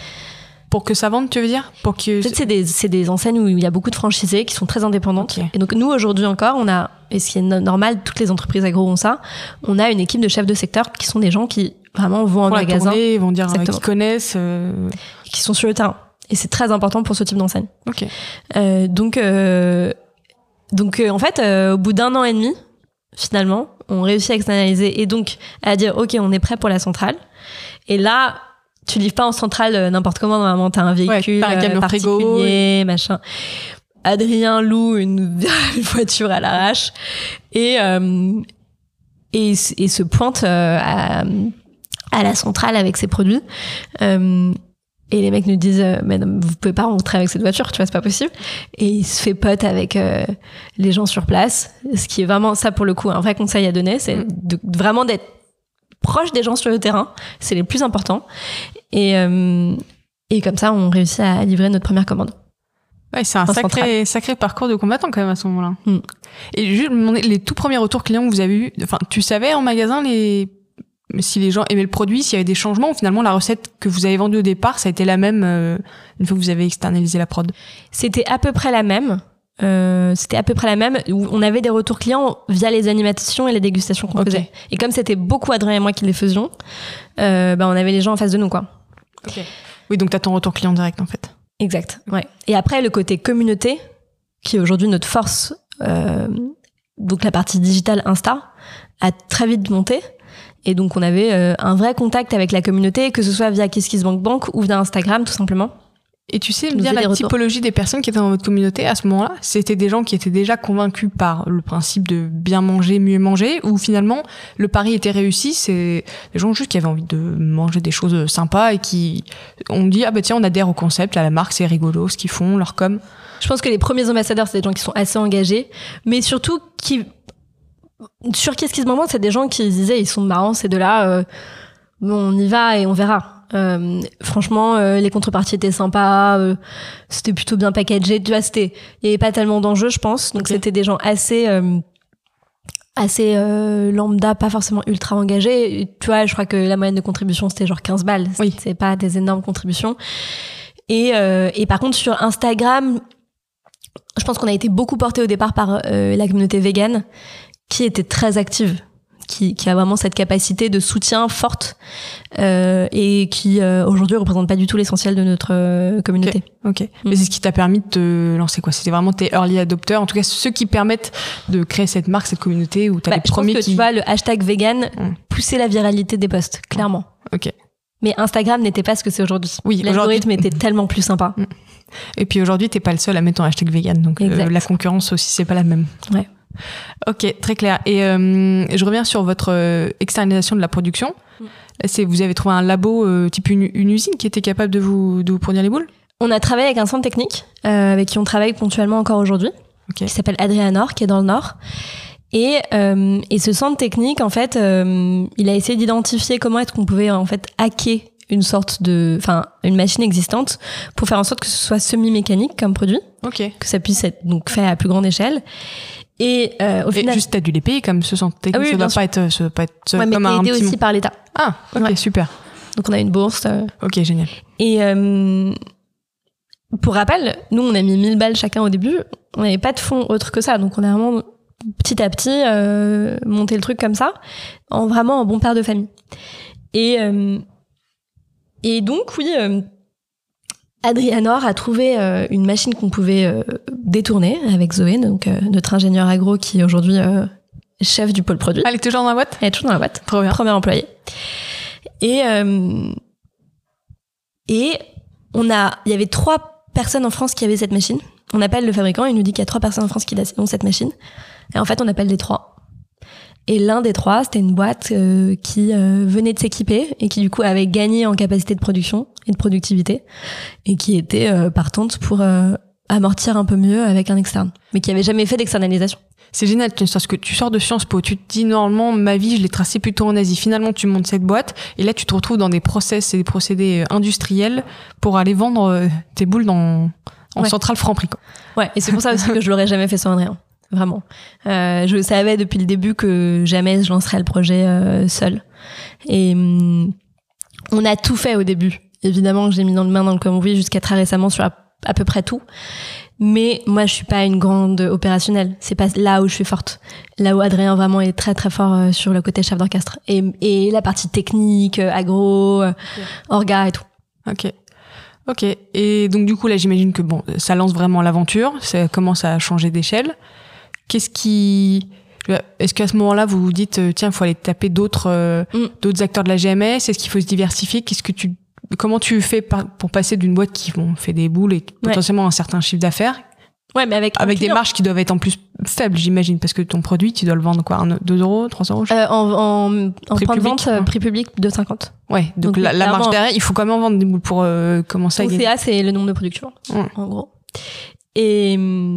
Pour que ça vende, tu veux dire? Pour que... Peut-être c'est des, c'est des enseignes où il y a beaucoup de franchisés qui sont très indépendantes. Okay. Et donc nous, aujourd'hui encore, on a, et ce qui est normal, toutes les entreprises agro ont ça, on a une équipe de chefs de secteur qui sont des gens qui vraiment vont en magasin. Tournée, ils vont dire euh, qu'ils connaissent. Euh... Qui sont sur le terrain. Et c'est très important pour ce type d'enseigne. Ok. Euh, donc... Euh, Donc euh, en fait, euh, au bout d'un an et demi, finalement, on réussit à externaliser et donc à dire ok, on est prêt pour la centrale. Et là, tu livres pas en centrale euh, n'importe comment. Normalement, t'as un véhicule ouais, un camion euh, particulier, frigo, machin. Adrien loue une, une voiture à l'arrache et euh, et, et se pointe euh, à, à la centrale avec ses produits. Euh, Et les mecs nous disent euh, mais non, vous pouvez pas rentrer avec cette voiture, tu vois, c'est pas possible. Et il se fait pote avec euh, les gens sur place, ce qui est vraiment ça pour le coup un vrai conseil à donner, c'est de, de vraiment d'être proche des gens sur le terrain, c'est les plus importants. Et, euh, et comme ça, on réussit à livrer notre première commande. Ouais, c'est un sacré, sacré parcours de combattant quand même à ce moment-là. Mm. Et juste les tout premiers retours clients que vous avez eus, enfin, tu savais en magasin les, si les gens aimaient le produit, s'il y avait des changements, ou finalement la recette que vous avez vendue au départ, ça a été la même euh, une fois que vous avez externalisé la prod? C'était à peu près la même. Euh, c'était à peu près la même. Où on avait des retours clients via les animations et les dégustations qu'on okay. faisait. Et comme c'était beaucoup Adrien et moi qui les faisions, euh, bah, on avait les gens en face de nous, quoi. Ok. Oui, donc t'as ton retour client direct en fait. Exact, ouais. Et après, le côté communauté, qui est aujourd'hui notre force, euh, donc la partie digitale Insta, a très vite monté. Et donc, on avait euh, un vrai contact avec la communauté, que ce soit via KissKissBankBank ou via Instagram, tout simplement. Et tu sais me dire la typologie des personnes qui étaient dans votre communauté à ce moment-là? C'était des gens qui étaient déjà convaincus par le principe de bien manger, mieux manger, ou finalement le pari était réussi, c'est des gens juste qui avaient envie de manger des choses sympas et qui ont dit ah bah tiens on adhère au concept, à la marque, c'est rigolo ce qu'ils font, leur com. Je pense que les premiers ambassadeurs c'est des gens qui sont assez engagés, mais surtout qui sur KissKissBankBank c'est des gens qui disaient ils sont marrants ces deux-là, euh, bon, on y va et on verra. Euh, franchement, euh, les contreparties étaient sympas, euh, c'était plutôt bien packagé, tu vois, c'était, il y avait pas tellement d'enjeux, je pense, donc okay. C'était des gens assez, euh, assez euh, lambda, pas forcément ultra engagés. Et, tu vois, je crois que la moyenne de contribution c'était genre quinze balles, oui. C'est pas des énormes contributions. Et, euh, et par contre sur Instagram, je pense qu'on a été beaucoup porté au départ par euh, la communauté végane, qui était très active. Qui, qui a vraiment cette capacité de soutien forte euh, et qui euh, aujourd'hui représente pas du tout l'essentiel de notre euh, communauté. Ok. okay. Mm. Mais c'est ce qui t'a permis de te lancer quoi? C'était vraiment tes early adopters, en tout cas ceux qui permettent de créer cette marque, cette communauté où t'as bah, les premiers qui. Je pense que qui... tu vois le hashtag vegan mm. poussait la viralité des posts, clairement. Ok. Mais Instagram n'était pas ce que c'est aujourd'hui. Oui. L'algorithme était tellement plus sympa. Mm. Et puis aujourd'hui t'es pas le seul à mettre ton hashtag vegan, donc euh, la concurrence aussi c'est pas la même. Ouais. Ok, très clair. Et euh, je reviens sur votre euh, externalisation de la production. Mm. C'est, vous avez trouvé un labo euh, type une, une usine qui était capable de vous, de vous produire les boules? On a travaillé avec un centre technique euh, avec qui on travaille ponctuellement encore aujourd'hui, okay. Qui s'appelle Adrianor, qui est dans le Nord. Et, euh, et ce centre technique, en fait, euh, il a essayé d'identifier comment est-ce qu'on pouvait en fait hacker une sorte de, enfin, une machine existante pour faire en sorte que ce soit semi-mécanique comme produit, okay. Que ça puisse être donc fait à plus grande échelle. Et, euh, au et final... juste t'as dû les payer comme ce centre technique, ah oui, ça doit pas être, ça doit pas être ouais, comme mais un aidé petit aussi par l'État. Ah, ok, ouais. Super. Donc on a une bourse. Euh... Ok, génial. Et euh, pour rappel, nous on a mis mille balles chacun au début, on n'avait pas de fonds autre que ça, donc on a vraiment petit à petit euh, monté le truc comme ça, en vraiment un bon père de famille. Et euh, et donc oui. Euh, Adrianor a trouvé euh, une machine qu'on pouvait euh, détourner avec Zoé, donc euh, notre ingénieur agro qui est aujourd'hui euh, chef du pôle produit. Elle est toujours dans la boîte? Elle est toujours dans la boîte. Trop bien. Premier employé. Et euh, et on a, il y avait trois personnes en France qui avaient cette machine. On appelle le fabricant, il nous dit qu'il y a trois personnes en France qui ont cette machine. Et en fait, on appelle les trois. Et l'un des trois, c'était une boîte euh, qui euh, venait de s'équiper et qui du coup avait gagné en capacité de production et de productivité et qui était euh, partante pour euh, amortir un peu mieux avec un externe, mais qui avait jamais fait d'externalisation. C'est génial parce que tu sors de Sciences Po, tu te dis normalement ma vie je l'ai tracée plutôt en Asie. Finalement tu montes cette boîte et là tu te retrouves dans des process et des procédés industriels pour aller vendre tes boules dans en ouais. centrale Franprix. Quoi. Ouais, et c'est pour ça aussi que je l'aurais jamais fait sans Adrien. Vraiment. Euh, je savais depuis le début que jamais je lancerais le projet euh, seule. Et hum, on a tout fait au début. Évidemment que j'ai mis dans le main dans le cambouis jusqu'à très récemment sur à, à peu près tout. Mais moi, je suis pas une grande opérationnelle. C'est pas là où je suis forte. Là où Adrien vraiment est très très fort euh, sur le côté chef d'orchestre. Et, et la partie technique, euh, agro, euh, okay. orga et tout. Ok. Ok. Et donc du coup là, j'imagine que bon, ça lance vraiment l'aventure. Ça commence à changer d'échelle. Qu'est-ce qui... Est-ce qu'à ce moment-là, vous vous dites, tiens, il faut aller taper d'autres, euh, mm. d'autres acteurs de la G M S? Est-ce qu'il faut se diversifier? Qu'est-ce que tu... Comment tu fais pour passer d'une boîte qui bon, fait des boules et potentiellement ouais. un certain chiffre d'affaires? Ouais, mais avec, avec des marges qui doivent être en plus faibles, j'imagine, parce que ton produit, tu dois le vendre quoi, deux euros, trois euros? euh, En, en, en point de vente, ouais. Prix public, deux euros cinquante. Ouais, donc, donc la, la marge derrière, il faut quand même vendre des boules pour euh, commencer à gagner. C A, c'est le nombre de productions, ouais. En gros. Et...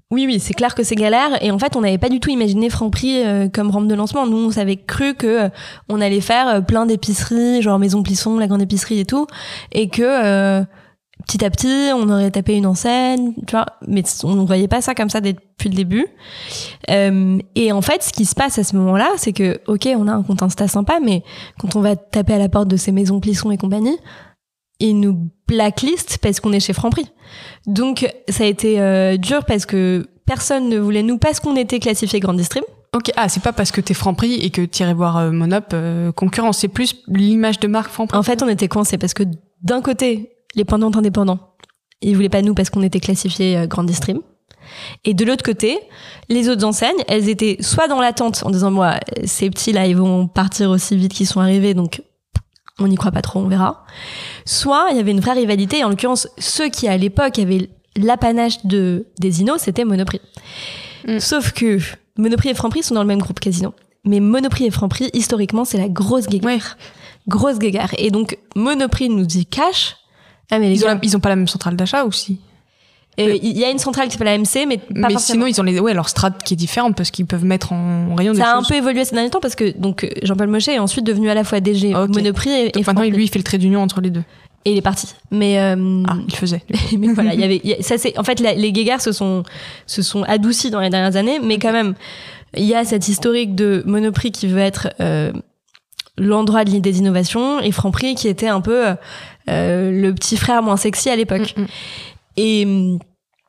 Oui, oui, c'est clair que c'est galère. Et en fait, on n'avait pas du tout imaginé Franprix euh, comme rampe de lancement. Nous, on avait cru que euh, on allait faire euh, plein d'épiceries, genre Maison Plisson, la grande épicerie et tout, et que euh, petit à petit, on aurait tapé une enseigne, tu vois. Mais on ne voyait pas ça comme ça depuis le début. Euh, et en fait, ce qui se passe à ce moment-là, c'est que, ok, on a un compte Insta sympa, mais quand on va taper à la porte de ces Maisons Plisson et compagnie, ils nous blacklistent parce qu'on est chez Franprix. Donc, ça a été euh, dur parce que personne ne voulait nous, parce qu'on était classifié grande distrib. Ok, ah, c'est pas parce que t'es Franprix et que t'irais voir euh, Monop euh, concurrent, c'est plus l'image de marque Franprix. En fait, on était coincés parce que d'un côté, les points de vente indépendants, ils voulaient pas nous parce qu'on était classifié euh, grande distrib. Et de l'autre côté, les autres enseignes, elles étaient soit dans l'attente en disant, moi, ces petits là, ils vont partir aussi vite qu'ils sont arrivés, donc on n'y croit pas trop, on verra. Soit il y avait une vraie rivalité, et en l'occurrence, ceux qui à l'époque avaient l'apanage de des Inno, c'était Monoprix. Mm. Sauf que Monoprix et Franprix sont dans le même groupe Casino. Mais Monoprix et Franprix, historiquement, c'est la grosse guéguerre. Ouais. Grosse guéguerre. Et donc, Monoprix nous dit cash. Ah, mais les ils, gars, ont la, ils ont pas la même centrale d'achat aussi? Il euh, y a une centrale qui s'appelle la M C, mais pas mais forcément. Sinon, ils ont les, ouais, leur strat qui est différente parce qu'ils peuvent mettre en rayon des choses. Ça a un peu évolué ces derniers temps parce que donc Jean-Paul Mochet est ensuite devenu à la fois D G okay. Monoprix et, donc et maintenant, lui, il fait le trait d'union entre les deux. Et il est parti. Mais euh, ah, il faisait. mais voilà, il y avait, il y a, ça c'est, en fait, la, les guéguerres se sont se sont adoucies dans les dernières années, mais quand même, il y a cette historique de Monoprix qui veut être euh, l'endroit de, des innovations et Franprix qui était un peu euh, le petit frère moins sexy à l'époque. Mm-hmm. Et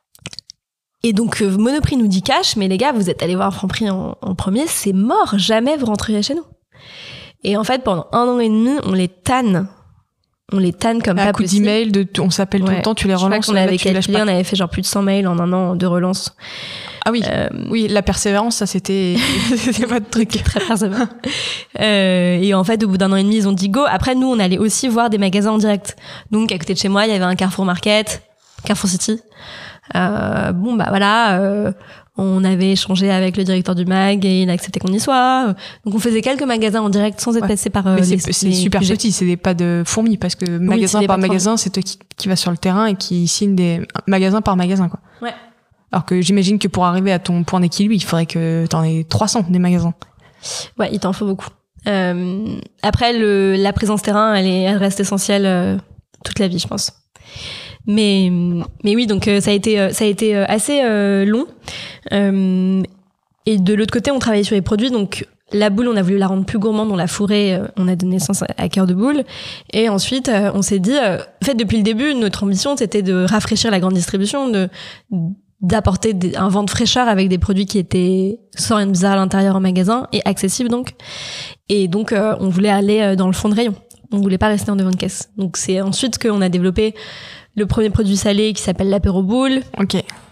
Et donc, euh, Monoprix nous dit cash, mais les gars, vous êtes allés voir Franprix en, en premier, c'est mort, jamais vous rentrerez chez nous. Et en fait, pendant un an et demi, on les tanne. On les tanne comme à pas coup possible. d'email, de, on s'appelle ouais. tout le temps, tu les relances. Je crois qu'on avait calculé, on avait fait genre plus de cent mails en un an de relance. Ah oui, euh, oui, la persévérance, ça c'était, c'était votre truc. Très persévérant. euh, et en fait, au bout d'un an et demi, ils ont dit go. Après, nous, on allait aussi voir des magasins en direct. Donc, à côté de chez moi, il y avait un Carrefour Market, Carrefour City. Euh, bon bah voilà, euh, on avait échangé avec le directeur du mag et il a accepté qu'on y soit. Donc on faisait quelques magasins en direct sans être ouais. passé par euh, mais c'est, les, c'est les super Q G. Petit, c'est des pas de fourmis parce que oui, magasin par magasin, c'est toi qui, qui va sur le terrain et qui signe des magasin par magasin quoi. Ouais. Alors que j'imagine que pour arriver à ton point d'équilibre, il faudrait que t'en aies trois cents des magasins. Ouais, il t'en faut beaucoup. Euh, après le la présence terrain, elle est elle reste essentielle euh, toute la vie, je pense. Mais mais oui, donc euh, ça a été euh, ça a été euh, assez euh, long. Euh, et de l'autre côté, on travaillait sur les produits. Donc la boule, on a voulu la rendre plus gourmande, on l'a fourrée, euh, on a donné naissance à, à Cœur de Boule. Et ensuite, euh, on s'est dit, euh, en fait, depuis le début, notre ambition, c'était de rafraîchir la grande distribution, de d'apporter des, un vent de fraîcheur avec des produits qui étaient sans rien de bizarre à l'intérieur en magasin et accessibles donc. Et donc, euh, on voulait aller dans le fond de rayon. On voulait pas rester en devant de caisse. Donc c'est ensuite qu'on a développé le premier produit salé qui s'appelle l'apéro boule. Ok.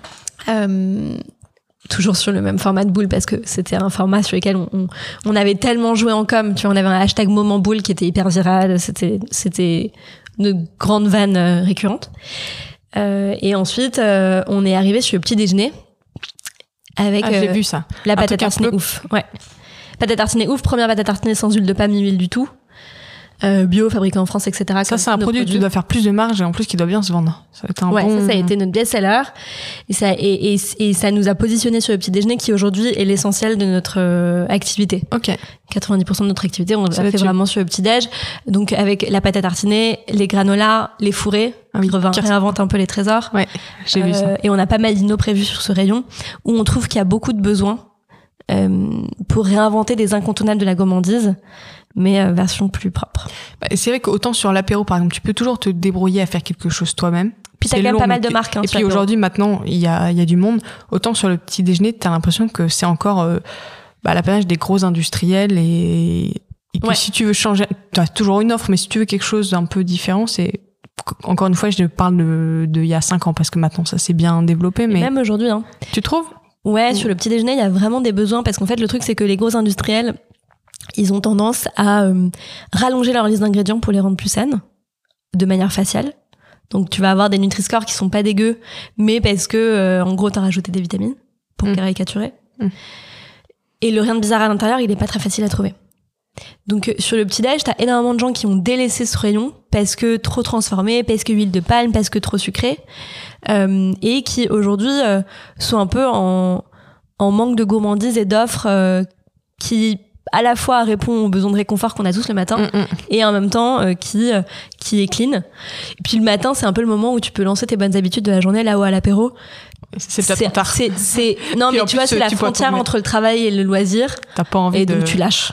Euh, toujours sur le même format de boule parce que c'était un format sur lequel on, on, on avait tellement joué en com. Tu vois, on avait un hashtag moment boule qui était hyper viral. C'était, c'était une grande vanne euh, récurrente. Euh, et ensuite, euh, on est arrivé sur le petit déjeuner avec ah, j'ai euh, vu ça. la pâte à tartiner ouf. Ouais. Pâte à tartiner ouf, première pâte à tartiner sans huile de palme ni huile du tout. Euh, bio, fabriqué en France, et cetera. Ça, c'est un produit où tu dois faire plus de marge et en plus qui doit bien se vendre. Ça va être un ouais, bon... ça, ça a été notre best-seller. Et ça, et, et, et ça nous a positionné sur le petit déjeuner qui aujourd'hui est l'essentiel de notre euh, activité. Ok. quatre-vingt-dix pour cent de notre activité, on l'a fait vraiment sur le petit déj. Donc, avec la pâte à tartiner, les granolas, les fourrés. Ah oui, on réinvente un peu les trésors. Ouais, j'ai euh, vu ça. Et on a pas mal d'inno prévus sur ce rayon où on trouve qu'il y a beaucoup de besoins euh, pour réinventer des incontournables de la gourmandise, mais euh, version plus propre. Bah, c'est vrai qu'autant sur l'apéro, par exemple, tu peux toujours te débrouiller à faire quelque chose toi-même. Puis t'as quand même pas mal de marques. Hein, et puis l'apéro. Aujourd'hui, maintenant, il y a, il y a du monde. Autant sur le petit déjeuner, t'as l'impression que c'est encore euh, bah, l'apanage des gros industriels et, et que ouais. si tu veux changer, t'as toujours une offre, mais si tu veux quelque chose d'un peu différent, c'est encore une fois, je parle de, de il y a cinq ans parce que maintenant ça s'est bien développé, mais et même aujourd'hui. Hein. Tu trouves ? Ouais, mmh. sur le petit déjeuner, il y a vraiment des besoins parce qu'en fait, le truc c'est que les gros industriels, ils ont tendance à euh, rallonger leur liste d'ingrédients pour les rendre plus saines, de manière faciale. Donc, tu vas avoir des Nutri-Score qui sont pas dégueux, mais parce que, euh, en gros, t'as rajouté des vitamines, pour mmh. caricaturer. Mmh. Et le rien de bizarre à l'intérieur, il est pas très facile à trouver. Donc, euh, sur le petit-déj, t'as énormément de gens qui ont délaissé ce rayon parce que trop transformés, parce que huile de palme, parce que trop sucrés, euh, et qui aujourd'hui euh, sont un peu en, en manque de gourmandise et d'offres euh, qui à la fois répond aux besoins de réconfort qu'on a tous le matin mm -mm. et en même temps euh, qui euh, qui est clean. Et puis le matin, c'est un peu le moment où tu peux lancer tes bonnes habitudes de la journée, là où à l'apéro c'est peut-être trop tard. C'est, c'est non mais tu vois, c'est la frontière entre le travail et le loisir. T'as pas envie et de... donc tu lâches.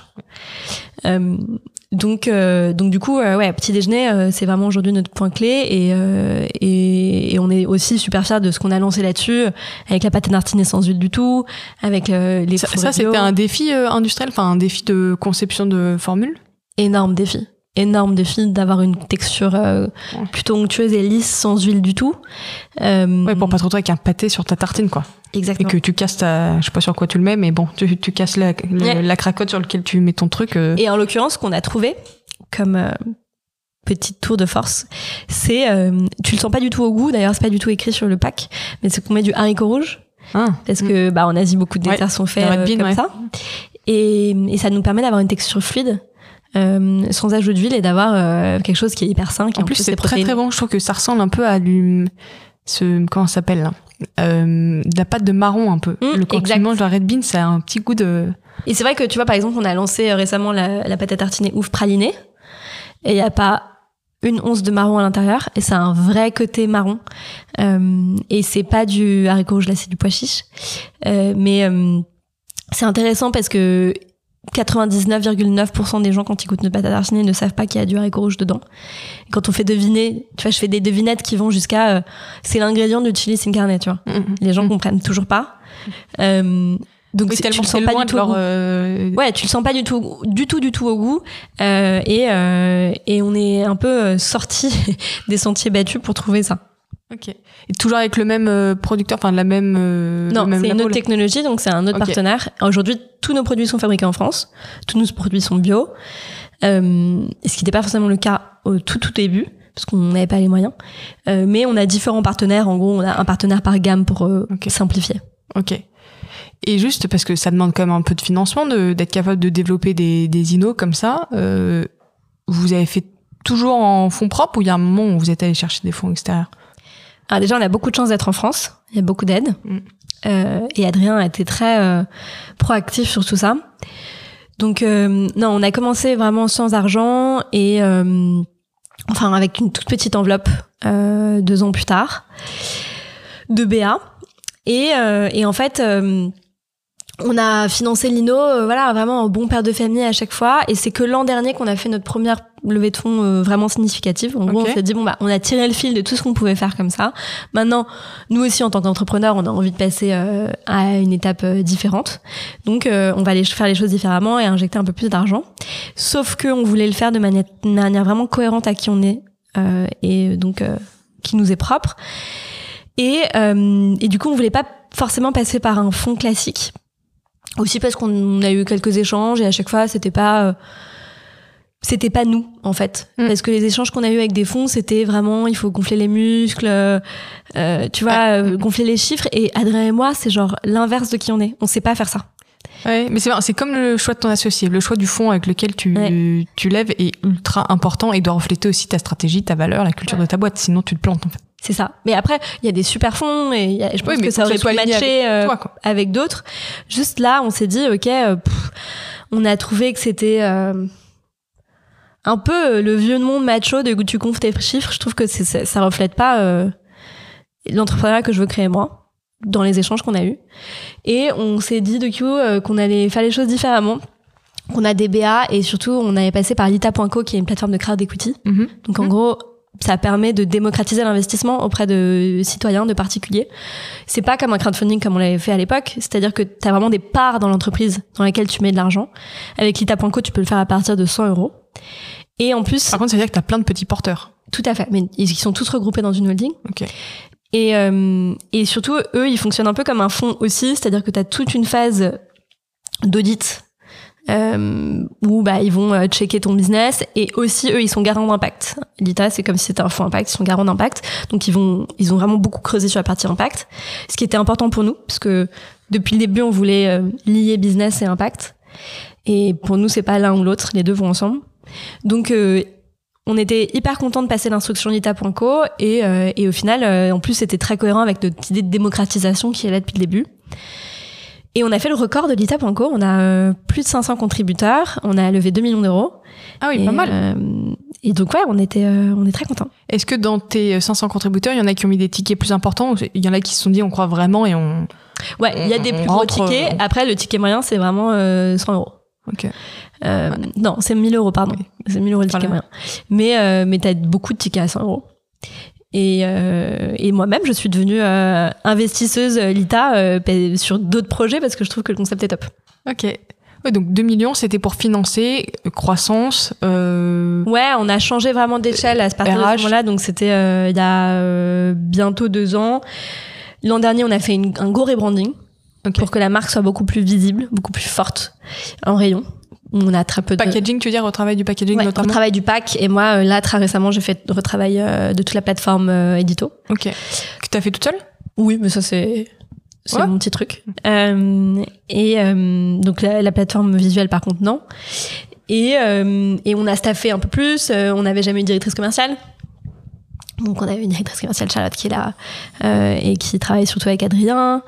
Euh, donc euh, donc du coup euh, ouais, petit déjeuner euh, c'est vraiment aujourd'hui notre point clé et euh, et, et on est aussi super fiers de ce qu'on a lancé là-dessus avec la pâte à tartiner sans huile du tout, avec euh, les ça, ça c'était un défi euh, industriel, enfin un défi de conception de formule. Énorme défi. Énorme défi d'avoir une texture euh, ouais. plutôt onctueuse et lisse sans huile du tout. Euh, ouais, pour pas te retrouver avec un pâté sur ta tartine, quoi. Exactement. Et que tu casses ta, je sais pas sur quoi tu le mets, mais bon, tu, tu casses la, la, ouais. la cracotte sur laquelle tu mets ton truc. Euh... Et en l'occurrence, ce qu'on a trouvé comme euh, petite tour de force, c'est, euh, tu le sens pas du tout au goût. D'ailleurs, c'est pas du tout écrit sur le pack, mais c'est qu'on met du haricot rouge. Ah. Parce mmh. que, bah, en Asie, beaucoup de desserts ouais. sont faits euh, bean, comme ouais. ça. Et, et ça nous permet d'avoir une texture fluide. Euh, sans ajout d'huile et d'avoir euh, quelque chose qui est hyper sain. Qui en, en plus, plus c'est très très bon. Je trouve que ça ressemble un peu à du, ce, comment ça s'appelle là, euh, de la pâte de marron un peu. Mmh, le quand exact. Tu manges la red bean, ça a un petit goût de. Et c'est vrai que tu vois, par exemple, on a lancé récemment la, la pâte à tartiner ouf pralinée et il y a pas une once de marron à l'intérieur et ça a un vrai côté marron. Euh, et c'est pas du haricot rouge là, c'est du pois chiche. Euh, mais euh, c'est intéressant parce que quatre-vingt-dix-neuf virgule neuf pour cent des gens, quand ils goûtent notre pâte à tartiner, ne savent pas qu'il y a du haricot rouge dedans. Et quand on fait deviner, tu vois, je fais des devinettes qui vont jusqu'à euh, c'est l'ingrédient du chili sin carne, tu vois. Mm-hmm. Les gens comprennent toujours pas. Euh, donc oui, c'est, tu le sens pas du tout. Leur, au goût. Euh... Ouais, tu le sens pas du tout, du tout, du tout au goût. Euh, et euh, et on est un peu sorti des sentiers battus pour trouver ça. Ok. Et toujours avec le même euh, producteur, enfin la même. Euh, non, même c'est une labo, autre technologie, donc c'est un autre okay. partenaire. Aujourd'hui, tous nos produits sont fabriqués en France, tous nos produits sont bio, euh, ce qui n'était pas forcément le cas au tout tout début, parce qu'on n'avait pas les moyens. Euh, mais on a différents partenaires. En gros, on a un partenaire par gamme pour euh, okay. simplifier. Ok. Et juste parce que ça demande quand même un peu de financement de, d'être capable de développer des, des innos comme ça. Euh, vous avez fait toujours en fonds propres ou il y a un moment où vous êtes allé chercher des fonds extérieurs? Alors déjà, on a beaucoup de chance d'être en France. Il y a beaucoup d'aide. Mm. Euh, et Adrien a été très euh, proactif sur tout ça. Donc, euh, non, on a commencé vraiment sans argent et euh, enfin avec une toute petite enveloppe euh, deux ans plus tard de B A. Et, euh, et en fait, euh, on a financé l'Inno, euh, voilà, vraiment en bon père de famille à chaque fois. Et c'est que l'an dernier qu'on a fait notre première levée de fonds euh, vraiment significative. En okay. gros, on s'est dit, bon, bah, on a tiré le fil de tout ce qu'on pouvait faire comme ça. Maintenant, nous aussi, en tant qu'entrepreneurs, on a envie de passer euh, à une étape euh, différente. Donc, euh, on va aller faire les choses différemment et injecter un peu plus d'argent. Sauf que on voulait le faire de manière, de manière vraiment cohérente à qui on est euh, et donc euh, qui nous est propre. Et, euh, et du coup, on voulait pas forcément passer par un fonds classique. Aussi parce qu'on a eu quelques échanges et à chaque fois c'était pas euh, c'était pas nous en fait mm. parce que les échanges qu'on a eu avec des fonds c'était vraiment il faut gonfler les muscles euh, tu vois ah. euh, gonfler les chiffres et Adrien et moi c'est genre l'inverse de qui on est, on sait pas faire ça. Ouais, mais c'est c'est comme le choix de ton associé, le choix du fonds avec lequel tu ouais. tu lèves est ultra important et doit refléter aussi ta stratégie, ta valeur, la culture ouais. de ta boîte, sinon tu te plantes en fait. C'est ça. Mais après, il y a des super fonds et y a, je pense oui, que ça aurait pu matcher avec, euh, toi, avec d'autres. Juste là, on s'est dit, ok, euh, pff, on a trouvé que c'était euh, un peu le vieux monde macho de tu gonfles tes chiffres. Je trouve que c'est, ça, ça reflète pas euh, l'entrepreneuriat que je veux créer moi dans les échanges qu'on a eus. Et on s'est dit de coup euh, qu'on allait faire les choses différemment. Qu'on a des B A et surtout on avait passé par lita point co qui est une plateforme de crowd equity. Mm-hmm. Donc en mm-hmm. gros, ça permet de démocratiser l'investissement auprès de citoyens, de particuliers. C'est pas comme un crowdfunding comme on l'avait fait à l'époque, c'est-à-dire que tu as vraiment des parts dans l'entreprise dans laquelle tu mets de l'argent. Avec lita point co, tu peux le faire à partir de cent euros. Et en plus... Par contre, ça veut dire que tu as plein de petits porteurs. Tout à fait, mais ils sont tous regroupés dans une holding. Ok. Et, euh, et surtout, eux, ils fonctionnent un peu comme un fonds aussi, c'est-à-dire que tu as toute une phase d'audit Euh, où bah ils vont euh, checker ton business et aussi eux ils sont garants d'impact. Lita c'est comme si c'était un fonds impact, ils sont garants d'impact, donc ils vont ils ont vraiment beaucoup creusé sur la partie impact, ce qui était important pour nous parce que depuis le début on voulait euh, lier business et impact et pour nous c'est pas l'un ou l'autre, les deux vont ensemble. Donc euh, on était hyper contents de passer l'instruction Lita point co et, euh, et au final, euh, en plus, c'était très cohérent avec notre idée de démocratisation qui est là depuis le début. Et on a fait le record de Lita point co. On a euh, plus de cinq cents contributeurs. On a levé deux millions d'euros. Ah oui, et, pas mal. Euh, et donc, ouais, on était, euh, on est très contents. Est-ce que dans tes cinq cents contributeurs, il y en a qui ont mis des tickets plus importants? Il y en a qui se sont dit, on croit vraiment et on... Ouais, il y a des plus rentre, gros tickets. euh... Après, le ticket moyen, c'est vraiment euh, cent euros. Ok. Euh, ouais. Non, c'est mille euros, pardon. Oui. C'est mille euros le ticket voilà. moyen. Mais, euh, mais t'as beaucoup de tickets à cent euros. Et, euh, et moi-même, je suis devenue euh, investisseuse Lita euh, sur d'autres projets parce que je trouve que le concept est top. Ok. Ouais, donc deux millions, c'était pour financer euh, croissance. Euh... Ouais, on a changé vraiment d'échelle à ce partir de ce moment-là. Donc c'était euh, il y a euh, bientôt deux ans. L'an dernier, on a fait une, un gros rebranding okay. pour que la marque soit beaucoup plus visible, beaucoup plus forte en rayon. On a très peu de... Packaging, tu veux dire, retravail du packaging ouais, notamment? Retravail du pack. Et moi, là, très récemment, j'ai fait retravail euh, de toute la plateforme euh, édito. Ok. Que t'as fait toute seule? Oui, mais ça, c'est, c'est ouais. mon petit truc. Euh, et euh, donc, la, la plateforme visuelle, par contre, non. Et, euh, et on a staffé un peu plus. Euh, on n'avait jamais eu de directrice commerciale. Donc, on avait une directrice commerciale, Charlotte, qui est là euh, et qui travaille surtout avec Adrien.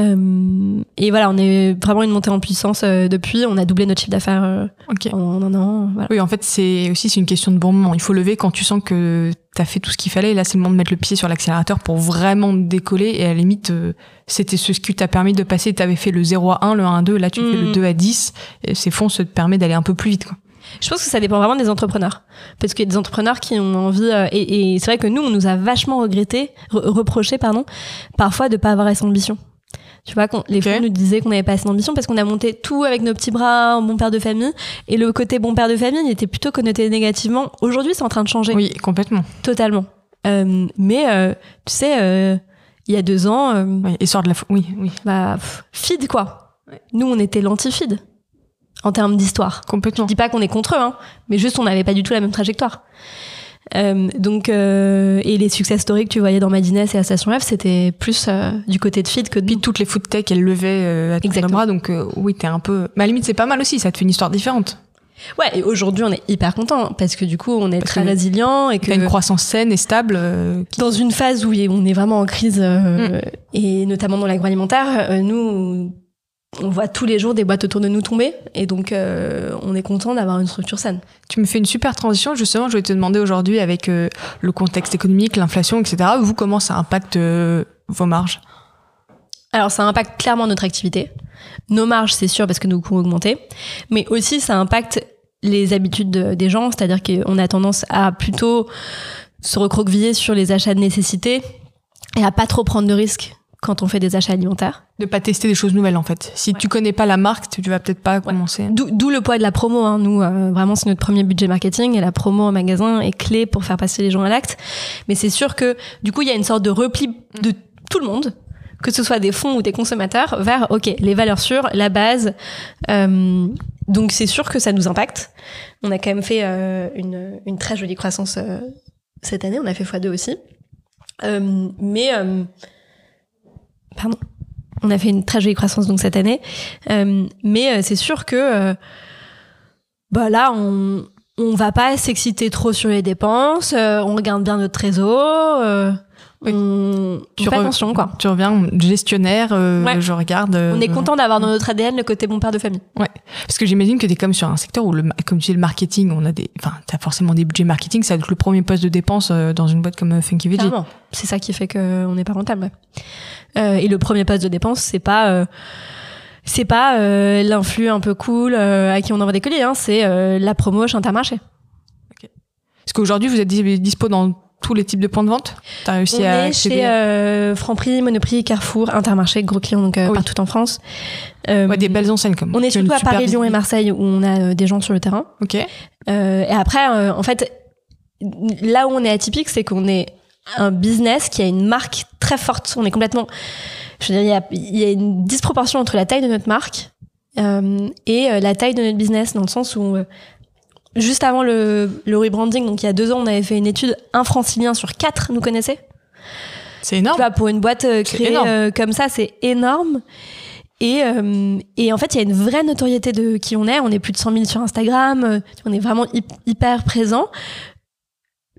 Euh, et voilà, on est vraiment une montée en puissance euh, depuis. On a doublé notre chiffre d'affaires euh, okay. en un an. Voilà. Oui, en fait, c'est aussi c'est une question de bon moment. Il faut lever quand tu sens que t'as fait tout ce qu'il fallait. Et là, c'est le moment de mettre le pied sur l'accélérateur pour vraiment décoller. Et à la limite, euh, c'était ce qui t'a permis de passer. T'avais fait le zéro à un, le un à deux. Là, tu mmh. fais le deux à dix. Et ces fonds, ça te permet d'aller un peu plus vite, quoi. Je pense que ça dépend vraiment des entrepreneurs. Parce qu'il y a des entrepreneurs qui ont envie... Euh, et, et c'est vrai que nous, on nous a vachement regretté, re- reproché, pardon, parfois de pas avoir assez d'ambition. Tu vois, qu'on, les okay. fonds nous disaient qu'on n'avait pas assez d'ambition parce qu'on a monté tout avec nos petits bras en bon père de famille. Et le côté bon père de famille, il était plutôt connoté négativement. Aujourd'hui, c'est en train de changer. Oui, complètement. Totalement. Euh, mais, euh, tu sais, euh, il y a deux ans... Euh, oui, histoire de la... Oui, oui. Bah, pff, feed, quoi. Ouais. Nous, on était l'anti-feed. En termes d'histoire. Complètement. Je dis pas qu'on est contre eux, hein, mais juste on n'avait pas du tout la même trajectoire. Euh, donc, euh, et les success stories que tu voyais dans Madines et à Station F, c'était plus euh, du côté de feed que de... Puis toutes les food tech, elles levaient euh, à tous les bras, donc euh, oui, t'es un peu... Mais à la limite, c'est pas mal aussi, ça te fait une histoire différente. Ouais, et aujourd'hui, on est hyper content parce que du coup, on est parce très résilient et que... T'as une croissance saine et stable. Euh, qui... Dans une phase où on est vraiment en crise, euh, mm. et notamment dans l'agroalimentaire, euh, nous... on voit tous les jours des boîtes autour de nous tomber et donc euh, on est content d'avoir une structure saine. Tu me fais une super transition. Justement, je voulais te demander aujourd'hui avec euh, le contexte économique, l'inflation, et cetera. Vous, comment ça impacte euh, vos marges? Alors, ça impacte clairement notre activité. Nos marges, c'est sûr, parce que nos coûts ont augmenté. Mais aussi, ça impacte les habitudes de, des gens. C'est-à-dire qu'on a tendance à plutôt se recroqueviller sur les achats de nécessité et à pas trop prendre de risques quand on fait des achats alimentaires. De pas tester des choses nouvelles, en fait. Si ouais. tu connais pas la marque, tu, tu vas peut-être pas ouais. commencer. D'où, d'où le poids de la promo, hein. Nous, euh, vraiment, c'est notre premier budget marketing et la promo en magasin est clé pour faire passer les gens à l'acte. Mais c'est sûr que, du coup, il y a une sorte de repli de tout le monde, que ce soit des fonds ou des consommateurs, vers, OK, les valeurs sûres, la base. Euh, donc, c'est sûr que ça nous impacte. On a quand même fait euh, une, une très jolie croissance euh, cette année. On a fait fois deux aussi. Euh, mais... Euh, Pardon. On a fait une très jolie croissance donc cette année, euh, mais euh, c'est sûr que euh, bah là on on va pas s'exciter trop sur les dépenses, euh, on regarde bien notre trésor, euh, oui. on, on fait re- attention quoi. Tu reviens gestionnaire, euh, ouais. je regarde. Euh, on est content d'avoir dans notre A D N le côté bon père de famille. Ouais, parce que j'imagine que t'es comme sur un secteur où le comme tu dis le marketing, on a des, enfin t'as forcément des budgets marketing, ça va être le premier poste de dépense euh, dans une boîte comme Funky Veggie. Clairement, c'est ça qui fait que on n'est pas rentable. Ouais. Euh, et le premier poste de dépense, c'est pas euh, c'est pas euh, l'influ un peu cool euh, à qui on envoie des colis, hein, c'est euh, la promo chez Intermarché. Okay. Est-ce qu'aujourd'hui vous êtes dispo dans tous les types de points de vente? T'as réussi on à est chez euh, Franprix, Monoprix, Carrefour, Intermarché, gros clients donc euh, oui. partout en France. Euh, ouais, des belles enseignes comme. On est surtout à Paris, Lyon et Marseille où on a euh, des gens sur le terrain. Ok. Euh, et après, euh, en fait, là où on est atypique, c'est qu'on est un business qui a une marque très forte. On est complètement... Je veux dire, il y a, il y a une disproportion entre la taille de notre marque euh, et euh, la taille de notre business, dans le sens où, euh, juste avant le, le rebranding, donc il y a deux ans, on avait fait une étude, un francilien sur quatre nous connaissait. C'est énorme. Tu vois, pour une boîte euh, créée euh, comme ça, c'est énorme. Et, euh, et en fait, il y a une vraie notoriété de qui on est. On est plus de cent mille sur Instagram. Euh, on est vraiment hy- hyper présent.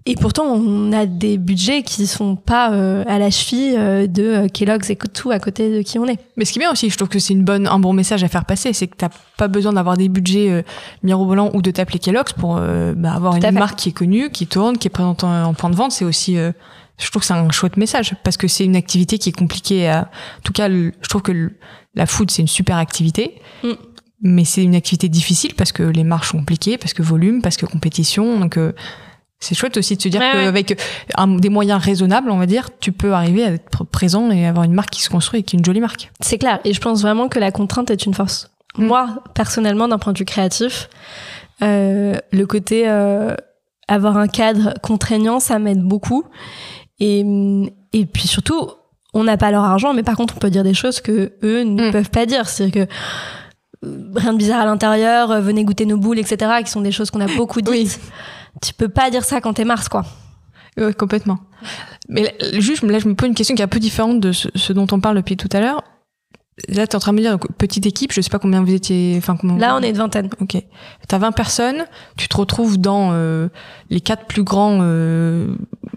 et pourtant, on a des budgets qui sont pas euh, à la cheville euh, de euh, Kellogg's et tout à côté de qui on est. Mais ce qui est bien aussi, je trouve que c'est une bonne, un bon message à faire passer, c'est que t'as pas besoin d'avoir des budgets euh, mirobolants ou de t'appeler Kellogg's pour euh, bah, avoir tout une marque qui est connue, qui tourne, qui est présente en, en point de vente. C'est aussi, euh, je trouve que c'est un chouette message parce que c'est une activité qui est compliquée. À, en tout cas, le, je trouve que le, la food c'est une super activité. Mm. Mais c'est une activité difficile parce que les marges sont compliquées, parce que volume, parce que compétition. Donc, euh, c'est chouette aussi de se dire ouais, qu'avec ouais. des moyens raisonnables, on va dire, tu peux arriver à être présent et avoir une marque qui se construit et qui est une jolie marque. C'est clair. Et je pense vraiment que la contrainte est une force. Mmh. Moi, personnellement, d'un point de vue créatif, euh, le côté euh, avoir un cadre contraignant, ça m'aide beaucoup. Et, et puis surtout, on n'a pas leur argent, mais par contre, on peut dire des choses que eux ne mmh. peuvent pas dire. C'est-à-dire que rien de bizarre à l'intérieur, euh, venez goûter nos boules, et cetera, qui sont des choses qu'on a beaucoup dites. Oui. Tu peux pas dire ça quand t'es Mars, quoi. Oui, complètement. Mais là, juste, là, je me pose une question qui est un peu différente de ce, ce dont on parle depuis tout à l'heure. Là, t'es en train de me dire, petite équipe, je sais pas combien vous étiez... Enfin, comment... Là, on est une vingtaine. Ok. T'as vingt personnes, tu te retrouves dans euh, les quatre plus grands euh,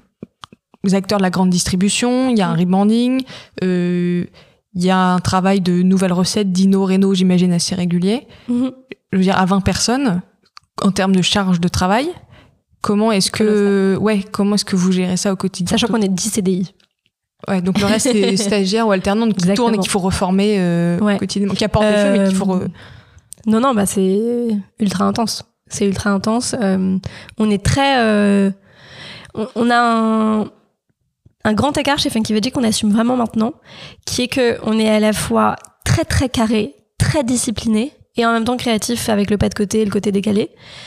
acteurs de la grande distribution, il y a un rebranding, euh, il y a un travail de nouvelles recettes, dino, réno, j'imagine, assez régulier. Mm-hmm. Je veux dire, à vingt personnes, en termes de charge de travail, comment est-ce que, ouais, comment est-ce que vous gérez ça au quotidien? Sachant qu'on est dix C D I. Ouais, donc le reste, c'est stagiaires ou alternants qui Exactement. tournent et qu'il faut reformer euh, ouais. quotidiennement, qui apportent euh, des choses, mais qu'il faut... Re... Non, non, bah c'est ultra intense. C'est ultra intense. Euh, on est très... Euh, on, on a un... un grand écart chez Funky Veggie qu'on assume vraiment maintenant, qui est que on est à la fois très très carré, très discipliné, et en même temps créatif avec le pas de côté et le côté décalé.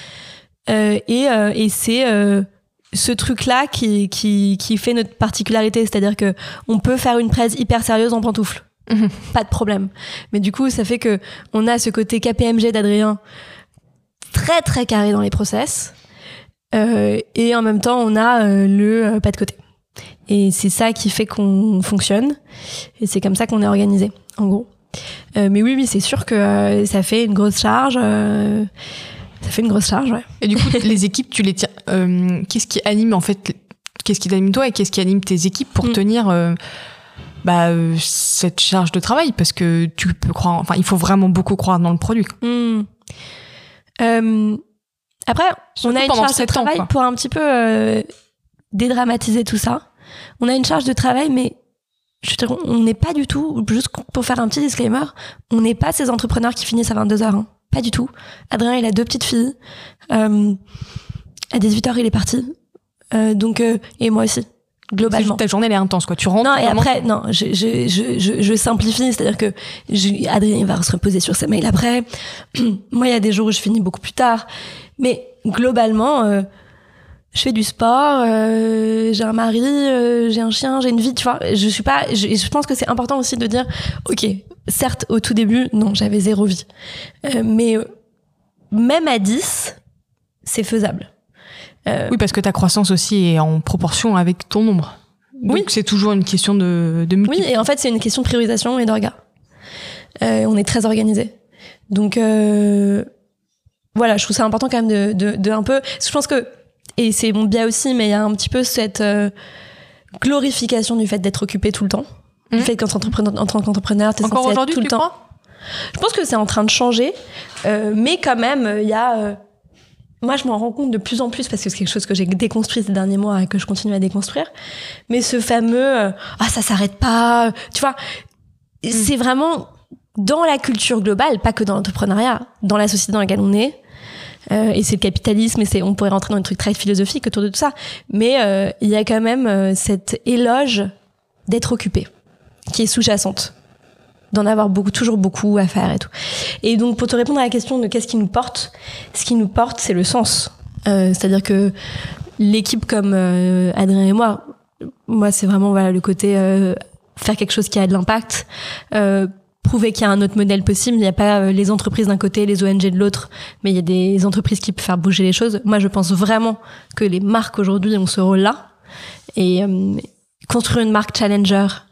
Euh, et, euh, et c'est euh, ce truc-là qui, qui, qui fait notre particularité, c'est-à-dire que on peut faire une presse hyper sérieuse en pantoufles. Mmh. Pas de problème. Mais du coup, ça fait que on a ce côté K P M G d'Adrien très très carré dans les process, euh, et en même temps, on a euh, le euh, pas de côté. Et c'est ça qui fait qu'on fonctionne, et c'est comme ça qu'on est organisé, en gros. Euh, mais oui, oui, c'est sûr que euh, ça fait une grosse charge. Euh, ça fait une grosse charge, ouais. Et du coup, les équipes, tu les tiens. Euh, qu'est-ce qui anime en fait Qu'est-ce qui t'anime toi et qu'est-ce qui anime tes équipes pour mmh. tenir euh, bah, euh, cette charge de travail? Parce que tu peux croire. Enfin, il faut vraiment beaucoup croire dans le produit. Mmh. Euh, après, Surtout on a une charge de travail ans, pour un petit peu euh, dédramatiser tout ça. On a une charge de travail, mais je veux dire, on n'est pas du tout, juste pour faire un petit disclaimer, on n'est pas ces entrepreneurs qui finissent à vingt-deux heures. Hein. Pas du tout. Adrien, il a deux petites filles. Euh, à dix-huit heures, il est parti. Euh, donc, euh, et moi aussi, globalement. Ta journée, elle est intense, quoi. Tu rentres. Non, et après, non, je, je, je, je, je simplifie. C'est-à-dire que je, Adrien, il va se reposer sur ses mails après. Moi, il y a des jours où je finis beaucoup plus tard. Mais globalement, euh, je fais du sport, euh, j'ai un mari, euh, j'ai un chien, j'ai une vie, tu vois. Je suis pas, je, je pense que c'est important aussi de dire, ok, certes, au tout début, non, j'avais zéro vie. Euh, mais euh, même à dix, c'est faisable. Euh, oui, parce que ta croissance aussi est en proportion avec ton nombre. Donc, oui. C'est toujours une question de, de multiplication. Oui, et en fait, c'est une question de priorisation et de regard. Euh, on est très organisé. Donc, euh, voilà, je trouve ça important quand même de, de, de un peu... Je pense que, et c'est mon biais aussi, mais il y a un petit peu cette euh, glorification du fait d'être occupé tout le temps. Mmh. Du fait qu'en en tant qu'entrepreneur, t'es censé être tout le temps. Crois je pense que c'est en train de changer, euh, mais quand même, il y a... Euh, moi, je m'en rends compte de plus en plus parce que c'est quelque chose que j'ai déconstruit ces derniers mois et que je continue à déconstruire. Mais ce fameux euh, « ah, ça s'arrête pas », tu vois, mmh. c'est vraiment dans la culture globale, pas que dans l'entrepreneuriat, dans la société dans laquelle on est. Euh, et c'est le capitalisme, et c'est, on pourrait rentrer dans des trucs très philosophiques autour de tout ça. Mais euh, il y a quand même euh, cette éloge d'être occupé, qui est sous-jacente. D'en avoir beaucoup, toujours beaucoup à faire et tout. Et donc, pour te répondre à la question de qu'est-ce qui nous porte, ce qui nous porte, c'est le sens. Euh, c'est-à-dire que l'équipe comme euh, Adrien et moi, moi, c'est vraiment voilà le côté euh, faire quelque chose qui a de l'impact, euh, prouver qu'il y a un autre modèle possible. Il n'y a pas euh, les entreprises d'un côté, les O N G de l'autre, mais il y a des entreprises qui peuvent faire bouger les choses. Moi, je pense vraiment que les marques aujourd'hui ont ce rôle-là. Et euh, construire une marque challenger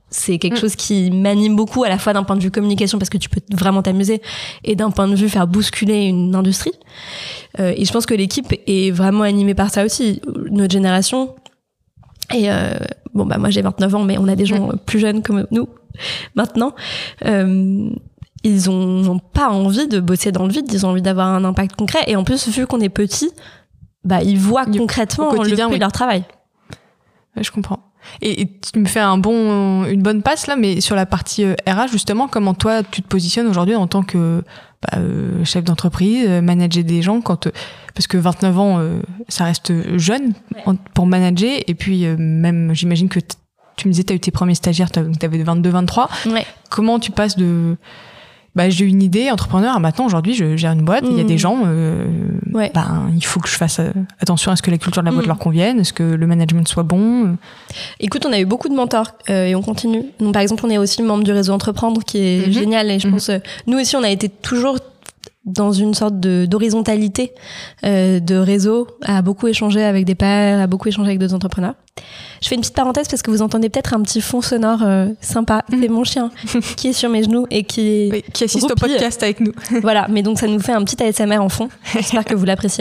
C'est quelque mmh. chose qui m'anime beaucoup, à la fois d'un point de vue communication, parce que tu peux vraiment t'amuser, et d'un point de vue faire bousculer une industrie. Euh, et je pense que l'équipe est vraiment animée par ça aussi. Notre génération, et euh, bon, bah moi j'ai vingt-neuf ans, mais on a des gens mmh. plus jeunes comme nous, maintenant. Euh, ils ont, ont pas envie de bosser dans le vide, ils ont envie d'avoir un impact concret. Et en plus, vu qu'on est petit, bah, ils voient du, concrètement le fruit oui. de leur travail. Ouais, je comprends. Et, et tu me fais un bon, une bonne passe là, mais sur la partie euh, R H justement, comment toi tu te positionnes aujourd'hui en tant que bah, euh, chef d'entreprise, euh, manager des gens, quand euh, parce que vingt-neuf ans, euh, ça reste jeune ouais. en, pour manager, et puis euh, même j'imagine que t- tu me disais tu as eu tes premiers stagiaires, tu avais vingt-deux vingt-trois. Ouais. Comment tu passes de bah, j'ai une idée, entrepreneur, à maintenant, aujourd'hui, je gère une boîte, il mmh. y a des gens, euh, ouais. ben, il faut que je fasse euh, attention à ce que la culture de la boîte mmh. leur convienne, est-ce que le management soit bon. Écoute, on a eu beaucoup de mentors euh, et on continue. Donc, par exemple, on est aussi membre du réseau Entreprendre, qui est mmh. génial, et je mmh. pense, euh, nous aussi, on a été toujours dans une sorte de d'horizontalité euh, de réseau, à beaucoup échanger avec des pairs, à beaucoup échanger avec d'autres entrepreneurs. Je fais une petite parenthèse parce que vous entendez peut-être un petit fond sonore euh, sympa. Mmh. C'est mon chien qui est sur mes genoux et qui oui, qui assiste roupille. Au podcast avec nous. Voilà, mais donc ça nous fait un petit A S M R en fond. J'espère que vous l'appréciez.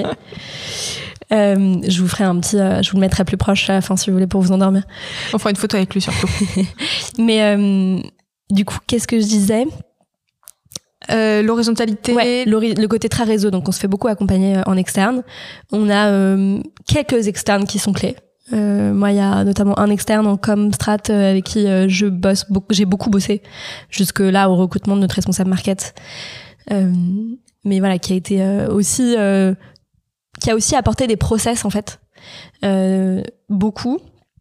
Euh, je vous ferai un petit, euh, je vous le mettrai plus proche à la fin si vous voulez pour vous endormir. On fera une photo avec lui surtout. Mais euh, du coup, qu'est-ce que je disais? Euh, l'horizontalité, ouais, le côté très réseau, donc on se fait beaucoup accompagner en externe. On a euh, quelques externes qui sont clés. Euh, moi, il y a notamment un externe en com strat euh, avec qui euh, je bosse beaucoup, j'ai beaucoup bossé jusque là au recrutement de notre responsable market. Euh, mais voilà, qui a été euh, aussi, euh, qui a aussi apporté des process en fait, euh, beaucoup.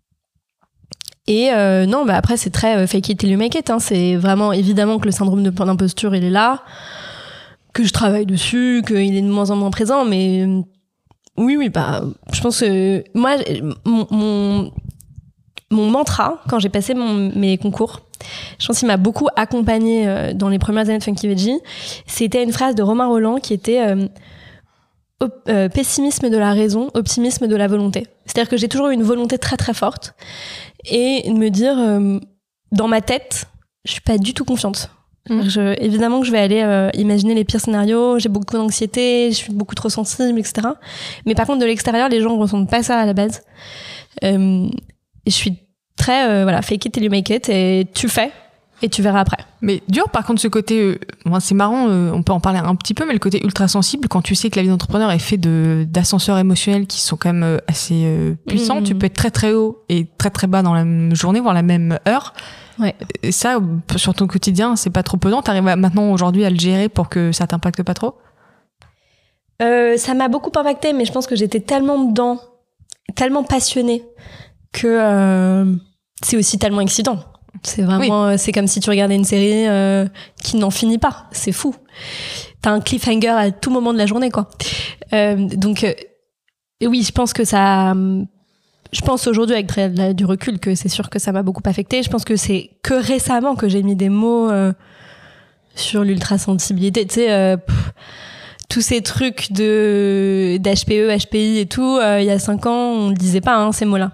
Et euh, non, bah après c'est très euh, fake it till you make it. Hein. C'est vraiment évidemment que le syndrome de d'imposture il est là, que je travaille dessus, qu'il est de moins en moins présent. Mais euh, oui, oui, bah je pense que moi mon mon, mon mantra quand j'ai passé mon, mes concours, je pense qu'il m'a beaucoup accompagnée euh, dans les premières années de Funky Veggie. C'était une phrase de Romain Rolland qui était euh, op- euh, pessimisme de la raison, optimisme de la volonté. C'est-à-dire que j'ai toujours eu une volonté très très forte. Et me dire, euh, dans ma tête, je suis pas du tout confiante. Mmh. Je, évidemment que je vais aller euh, imaginer les pires scénarios, j'ai beaucoup d'anxiété, je suis beaucoup trop sensible, et cetera. Mais par contre, de l'extérieur, les gens ne ressentent pas ça à la base. Euh, je suis très, euh, voilà, fake it till you make it, et tu fais, et tu verras après. Mais dur, par contre, ce côté, euh, bon, c'est marrant, euh, on peut en parler un petit peu, mais le côté ultra sensible, quand tu sais que la vie d'entrepreneur est fait de d'ascenseurs émotionnels qui sont quand même euh, assez euh, puissants, mmh. tu peux être très très haut et très très bas dans la même journée, voire la même heure. Ouais. Et ça, sur ton quotidien, c'est pas trop pesant. T'arrives à, maintenant aujourd'hui à le gérer pour que ça t'impacte pas trop? euh, Ça m'a beaucoup impacté, mais je pense que j'étais tellement dedans, tellement passionnée, que euh, c'est aussi tellement excitant. C'est vraiment, oui. C'est comme si tu regardais une série euh, qui n'en finit pas. C'est fou. T'as un cliffhanger à tout moment de la journée, quoi. Euh, donc, euh, oui, je pense que ça. Je pense aujourd'hui, avec très, là, du recul, que c'est sûr que ça m'a beaucoup affecté. Je pense que c'est que récemment que j'ai mis des mots euh, sur l'ultrasensibilité. Tu sais, euh, pff, tous ces trucs de d'H P E, H P I et tout. Euh, il y a cinq ans, on ne disait pas hein, ces mots-là.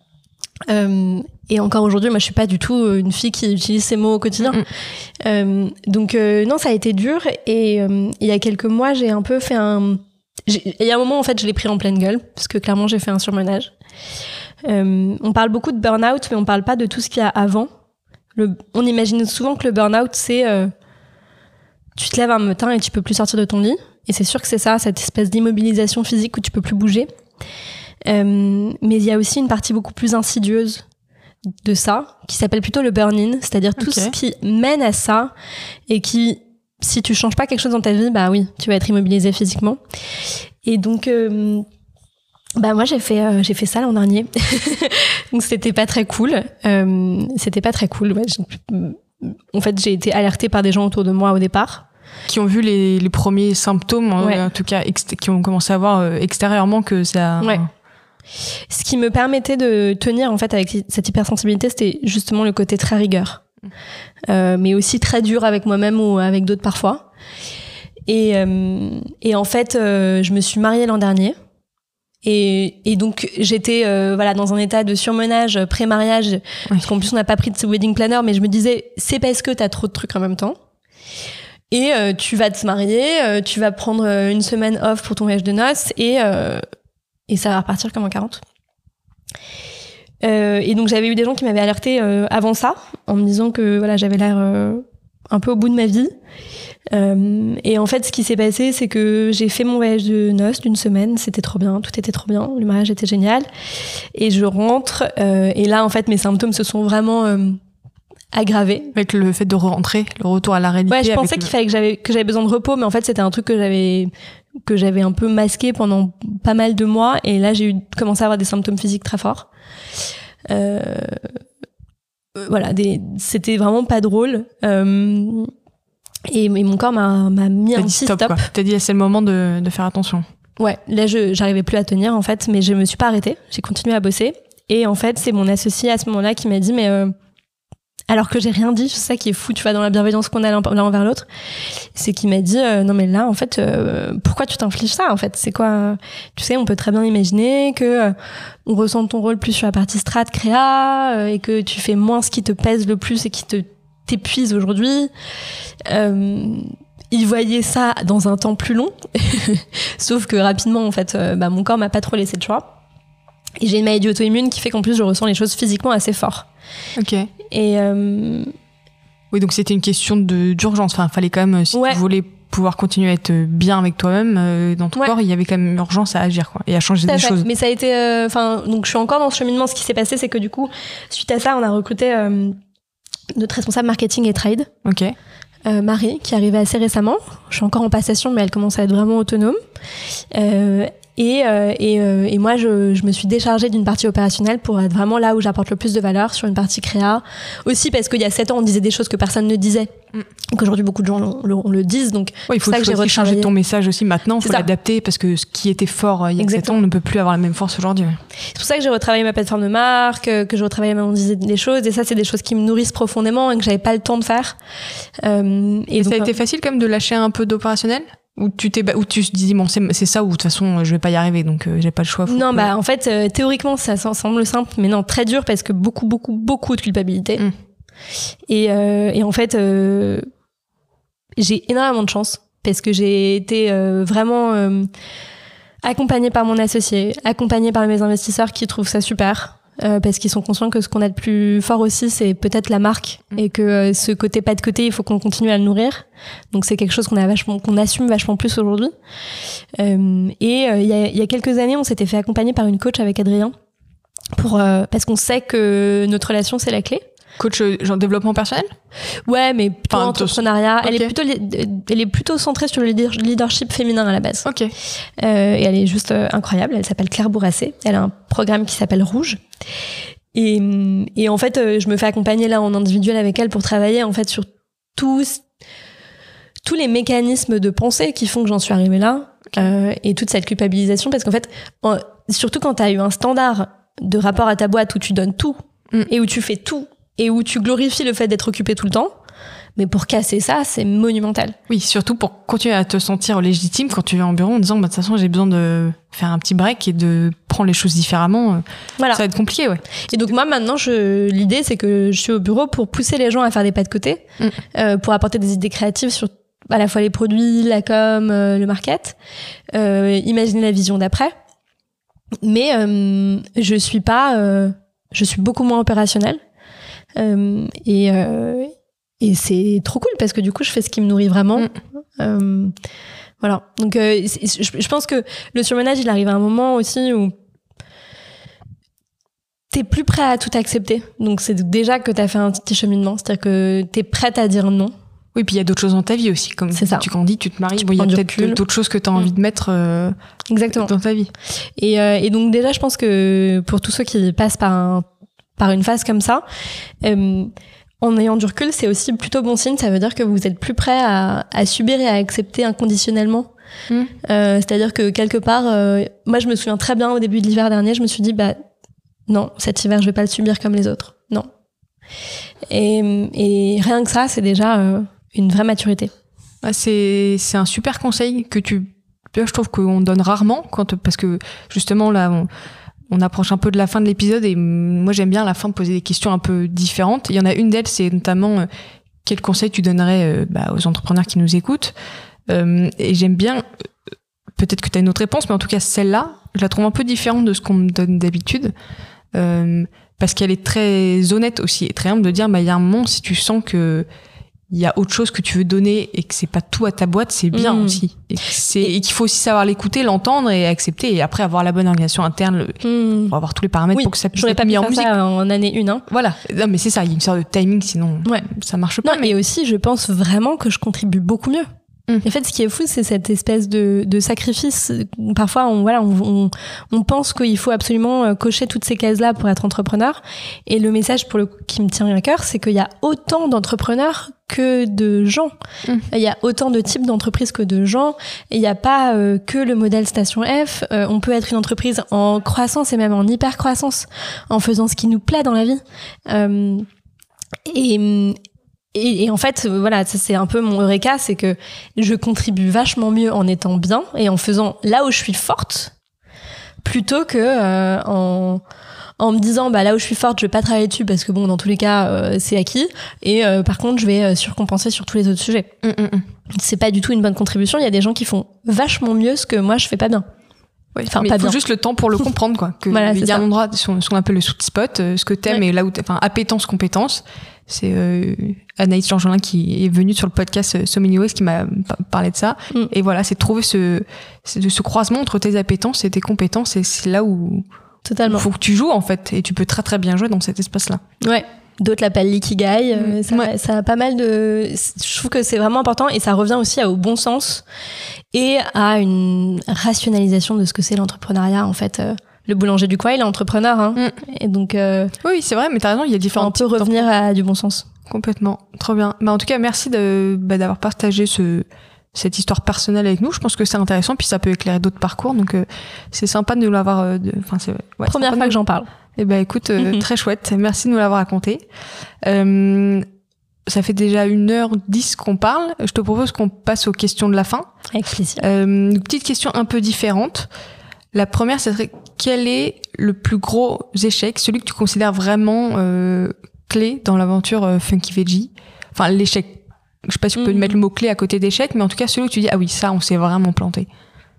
Euh, et encore aujourd'hui, moi, je suis pas du tout une fille qui utilise ces mots au quotidien. Mmh. Euh, donc euh, non, ça a été dur. Et euh, il y a quelques mois, j'ai un peu fait un. Il y a un moment, en fait, je l'ai pris en pleine gueule parce que clairement, j'ai fait un surmenage. Euh, on parle beaucoup de burn-out, mais on parle pas de tout ce qu'il y a avant. Le, on imagine souvent que le burn-out, c'est euh, tu te lèves un matin et tu peux plus sortir de ton lit. Et c'est sûr que c'est ça, cette espèce d'immobilisation physique où tu peux plus bouger. Euh, mais il y a aussi une partie beaucoup plus insidieuse de ça, qui s'appelle plutôt le burn-in, c'est-à-dire tout okay. ce qui mène à ça et qui, si tu changes pas quelque chose dans ta vie, bah oui, tu vas être immobilisé physiquement. Et donc, euh, bah moi j'ai fait, euh, j'ai fait ça l'an dernier, donc c'était pas très cool. Euh, c'était pas très cool. Ouais, en fait, j'ai été alertée par des gens autour de moi au départ. Qui ont vu les, les premiers symptômes, ouais. en tout cas, ex- qui ont commencé à voir euh, extérieurement que ça. Ouais. Ce qui me permettait de tenir en fait avec cette hypersensibilité, c'était justement le côté très rigueur, euh, mais aussi très dur avec moi-même ou avec d'autres parfois. Et, euh, et en fait, euh, je me suis mariée l'an dernier Et, et donc j'étais euh, voilà dans un état de surmenage pré-mariage, ouais. Parce qu'en plus on n'a pas pris de wedding planner, mais je me disais c'est parce que t'as trop de trucs en même temps. Et euh, tu vas te marier, euh, tu vas prendre euh, une semaine off pour ton voyage de noces et euh, et ça va repartir comme en quarante. Euh, et donc j'avais eu des gens qui m'avaient alerté euh, avant ça, en me disant que voilà j'avais l'air euh, un peu au bout de ma vie. Euh, et en fait, ce qui s'est passé, c'est que j'ai fait mon voyage de noces d'une semaine. C'était trop bien, tout était trop bien, le mariage était génial. Et je rentre, euh, et là, en fait, mes symptômes se sont vraiment euh, aggravés. Avec le fait de rentrer, le retour à la réalité. Ouais, je pensais le... qu'il fallait que j'avais que j'avais besoin de repos, mais en fait, c'était un truc que j'avais que j'avais un peu masqué pendant pas mal de mois. Et là, j'ai eu commencé à avoir des symptômes physiques très forts. Euh, voilà, des, c'était vraiment pas drôle. Euh, Et, et mon corps m'a, m'a mis T'as un dit petit stop, stop. Quoi. T'as dit, c'est le moment de, de faire attention. Ouais, là, je, j'arrivais plus à tenir, en fait, mais je me suis pas arrêtée. J'ai continué à bosser. Et en fait, c'est mon associé à ce moment-là qui m'a dit, mais euh, alors que j'ai rien dit, c'est ça qui est fou, tu vois, dans la bienveillance qu'on a l'un, l'un envers l'autre, c'est qu'il m'a dit, euh, non mais là, en fait, euh, pourquoi tu t'infliges ça, en fait? C'est quoi? Tu sais, on peut très bien imaginer que euh, on ressent ton rôle plus sur la partie strat, créa, euh, et que tu fais moins ce qui te pèse le plus et qui te t'épuise aujourd'hui. Euh, il voyait ça dans un temps plus long, sauf que rapidement, en fait, euh, bah, mon corps m'a pas trop laissé de choix. Et j'ai une maladie auto-immune qui fait qu'en plus, je ressens les choses physiquement assez fort. Ok. Et euh... oui, donc c'était une question de d'urgence. Enfin, fallait quand même, si ouais. tu voulais pouvoir continuer à être bien avec toi-même euh, dans ton ouais. corps, il y avait quand même urgence à agir, quoi, et à changer des fait. choses. Mais ça a été, enfin, euh, donc je suis encore dans ce cheminement. Ce qui s'est passé, c'est que du coup, suite à ça, on a recruté euh, notre responsable marketing et trade. Ok. Euh, Marie, qui est arrivée assez récemment. Je suis encore en passation, mais elle commence à être vraiment autonome. Euh, et, euh, et, euh, et moi, je, je me suis déchargée d'une partie opérationnelle pour être vraiment là où j'apporte le plus de valeur, sur une partie créa. Aussi parce qu'il y a sept ans, on disait des choses que personne ne disait. Mm. Et qu'aujourd'hui, beaucoup de gens on le, on le disent. Donc, ouais, il faut, c'est ça que faut j'ai changer ton message aussi maintenant. Il faut l'adapter parce que ce qui était fort il y a sept ans ne peut plus avoir la même force aujourd'hui. C'est pour ça que j'ai retravaillé ma plateforme de marque, que j'ai retravaillé ma manière de dire les choses. Et ça, c'est des choses qui me nourrissent profondément et que j'avais pas le temps de faire. Euh, et, et donc, ça a été facile quand même de lâcher un peu d'opérationnel? Ou tu t'es, ou tu te dis bon c'est c'est ça ou de toute façon je vais pas y arriver donc euh, j'ai pas le choix. Non que... bah en fait euh, théoriquement ça semble simple mais non très dur parce que beaucoup beaucoup beaucoup de culpabilité mm. et euh, et en fait euh, j'ai énormément de chance parce que j'ai été euh, vraiment euh, accompagnée par mon associé, accompagnée par mes investisseurs qui trouvent ça super. Euh, parce qu'ils sont conscients que ce qu'on a de plus fort aussi, c'est peut-être la marque mmh. et que euh, ce côté pas de côté, il faut qu'on continue à le nourrir. Donc c'est quelque chose qu'on a vachement, qu'on assume vachement plus aujourd'hui. Euh, et il euh, y, a, y a quelques années, on s'était fait accompagner par une coach avec Adrien pour euh, parce qu'on sait que notre relation c'est la clé. Coach genre développement personnel? Ouais, mais plutôt enfin, entrepreneuriat. Okay. Elle est plutôt, elle est plutôt centrée sur le leadership féminin à la base. Ok. Euh, et elle est juste euh, incroyable. Elle s'appelle Claire Bourrassé. Elle a un programme qui s'appelle Rouge. Et, et en fait, euh, je me fais accompagner là en individuel avec elle pour travailler en fait sur tous, tous les mécanismes de pensée qui font que j'en suis arrivée là. Okay. Euh, et toute cette culpabilisation parce qu'en fait, en, surtout quand t'as eu un standard de rapport à ta boîte où tu donnes tout mm. et où tu fais tout et où tu glorifies le fait d'être occupé tout le temps, mais pour casser ça, c'est monumental. Oui, surtout pour continuer à te sentir légitime quand tu vas en bureau en disant bah, de toute façon j'ai besoin de faire un petit break et de prendre les choses différemment. Voilà. Ça va être compliqué, ouais. Et donc moi maintenant, je, l'idée c'est que je suis au bureau pour pousser les gens à faire des pas de côté, mm. euh, pour apporter des idées créatives sur à la fois les produits, la com, euh, le market, euh, imaginer la vision d'après. Mais euh, je suis pas, euh, je suis beaucoup moins opérationnelle. Euh, et, euh, et c'est trop cool parce que du coup je fais ce qui me nourrit vraiment. Mm. Euh, voilà. Donc euh, je, je pense que le surmenage il arrive à un moment aussi où t'es plus prêt à tout accepter. Donc c'est déjà que t'as fait un petit cheminement, c'est-à-dire que t'es prête à dire non. Oui, puis il y a d'autres choses dans ta vie aussi, comme c'est ça. Tu grandis, tu te maries, bon, il y a peut-être recul. D'autres choses que tu as envie de mettre euh, Exactement. dans ta vie. Et, euh, et donc déjà, je pense que pour tous ceux qui passent par, un, par une phase comme ça, euh, en ayant du recul, c'est aussi plutôt bon signe, ça veut dire que vous êtes plus prêt à, à subir et à accepter inconditionnellement. Mmh. Euh, c'est-à-dire que quelque part, euh, moi je me souviens très bien au début de l'hiver dernier, je me suis dit, bah non, cet hiver je vais pas le subir comme les autres, non. Et, et rien que ça, c'est déjà... Euh, une vraie maturité. Ah, c'est, c'est un super conseil que tu je trouve qu'on donne rarement, quand, parce que justement là, on, on approche un peu de la fin de l'épisode et moi j'aime bien à la fin de poser des questions un peu différentes. Il y en a une d'elles, c'est notamment euh, quel conseil tu donnerais euh, bah, aux entrepreneurs qui nous écoutent. Euh, et j'aime bien, peut-être que tu as une autre réponse, mais en tout cas celle-là, je la trouve un peu différente de ce qu'on me donne d'habitude. Euh, parce qu'elle est très honnête aussi et très humble de dire, bah, il y a un moment, si tu sens que il y a autre chose que tu veux donner et que c'est pas tout à ta boîte, c'est bien mmh. aussi. Et, c'est, et qu'il faut aussi savoir l'écouter, l'entendre et accepter. Et après, avoir la bonne organisation interne, le, mmh. pour avoir tous les paramètres oui, pour que ça puisse être mis en musique. Ça en année une, hein. Voilà. Non, mais c'est ça. Il y a une sorte de timing, sinon ouais. ça marche pas. Non, mais aussi, je pense vraiment que je contribue beaucoup mieux. Mmh. En fait, ce qui est fou, c'est cette espèce de, de sacrifice. Parfois, on, voilà, on, on, on pense qu'il faut absolument cocher toutes ces cases-là pour être entrepreneur. Et le message pour le coup, qui me tient à cœur, c'est qu'il y a autant d'entrepreneurs que de gens. Mmh. Il y a autant de types d'entreprises que de gens. Il n'y a pas euh, que le modèle Station F. Euh, on peut être une entreprise en croissance et même en hyper croissance, en faisant ce qui nous plaît dans la vie. Euh, et Et, et en fait, voilà, ça c'est un peu mon eureka, c'est que je contribue vachement mieux en étant bien et en faisant là où je suis forte, plutôt que euh, en en me disant bah là où je suis forte, je vais pas travailler dessus parce que bon, dans tous les cas, euh, c'est acquis. Et euh, par contre, je vais euh, surcompenser sur tous les autres sujets. Mm, mm, mm. C'est pas du tout une bonne contribution. Il y a des gens qui font vachement mieux ce que moi je fais pas bien. Oui, enfin, mais il faut bien. Juste le temps pour le comprendre, quoi. Que voilà, il y a un endroit, ce qu'on appelle le sweet spot, euh, ce que t'aimes ouais. et là où t'es, enfin, appétence, compétence. C'est euh, Anaïs Georgelin qui est venue sur le podcast So Many Ways qui m'a parlé de ça. Mm. Et voilà, c'est de trouver ce, ce, ce croisement entre tes appétences et tes compétences. Et c'est là où il faut que tu joues, en fait. Et tu peux très, très bien jouer dans cet espace-là. Ouais. D'autres l'appellent l'ikigai. Mm. Ça, ouais. ça a pas mal de... Je trouve que c'est vraiment important et ça revient aussi au bon sens et à une rationalisation de ce que c'est l'entrepreneuriat, en fait. Le boulanger du coin, il est entrepreneur, hein. Mm. Et donc, euh, oui, c'est vrai, mais t'as raison, il y a différents. On peut revenir à du bon sens. Complètement, trop bien. Bah, en tout cas, merci de, bah, d'avoir partagé ce, cette histoire personnelle avec nous. Je pense que c'est intéressant, puis ça peut éclairer d'autres parcours, donc euh, c'est sympa de nous l'avoir. Euh, de, enfin, c'est ouais, première fois nous... que j'en parle. Eh ben, écoute, euh, mm-hmm. très chouette. Merci de nous l'avoir raconté. Euh, ça fait déjà une heure dix qu'on parle. Je te propose qu'on passe aux questions de la fin. Avec plaisir. Euh, une petite question un peu différente. La première, ça serait quel est le plus gros échec, celui que tu considères vraiment euh, clé dans l'aventure euh, Funky Veggie? Enfin, l'échec. Je sais pas si tu peux mmh. mettre le mot clé à côté d'échec, mais en tout cas, celui où tu dis, ah oui, ça, on s'est vraiment planté.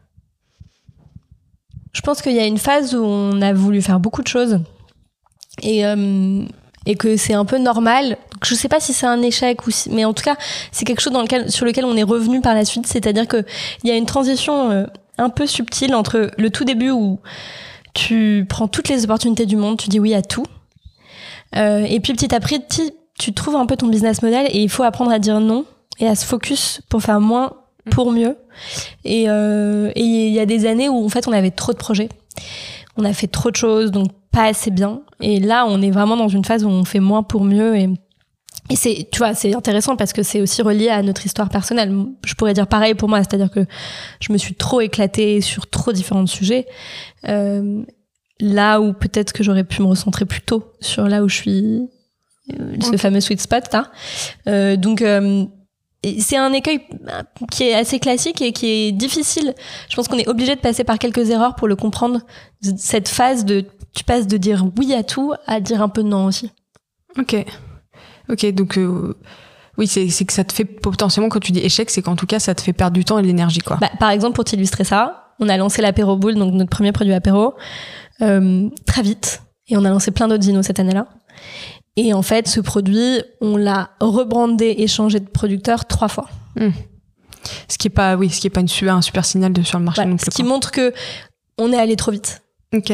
Je pense qu'il y a une phase où on a voulu faire beaucoup de choses et, euh, et que c'est un peu normal. Je sais pas si c'est un échec, ou si, mais en tout cas, c'est quelque chose dans lequel, sur lequel on est revenu par la suite. C'est-à-dire qu'il y a une transition... Euh, un peu subtil entre le tout début où tu prends toutes les opportunités du monde, tu dis oui à tout, euh, et puis petit à petit, tu trouves un peu ton business model et il faut apprendre à dire non et à se focus pour faire moins pour mieux. Et euh, et il y a des années où en fait on avait trop de projets, on a fait trop de choses, donc pas assez bien. Et là, on est vraiment dans une phase où on fait moins pour mieux et Et c'est, tu vois, c'est intéressant parce que c'est aussi relié à notre histoire personnelle. Je pourrais dire pareil pour moi, c'est-à-dire que je me suis trop éclatée sur trop différents sujets. Euh, là où peut-être que j'aurais pu me recentrer plus tôt sur là où je suis, euh, ce okay. fameux sweet spot, là. Euh, donc, euh, c'est un écueil qui est assez classique et qui est difficile. Je pense qu'on est obligé de passer par quelques erreurs pour le comprendre. Cette phase de, tu passes de dire oui à tout à dire un peu non aussi. Ok. Ok, donc euh, oui, c'est, c'est que ça te fait potentiellement, quand tu dis échec, c'est qu'en tout cas, ça te fait perdre du temps et de l'énergie, quoi. Bah, par exemple, pour t'illustrer ça, on a lancé l'apéro boule, donc notre premier produit apéro, euh, très vite, et on a lancé plein d'autres inos cette année-là. Et en fait, ce produit, on l'a rebrandé et changé de producteur trois fois. Mmh. Ce qui est pas, oui, ce qui est pas une super, un super signal de sur le marché ouais, non plus. Ce qui quoi. montre que on est allé trop vite. Ok,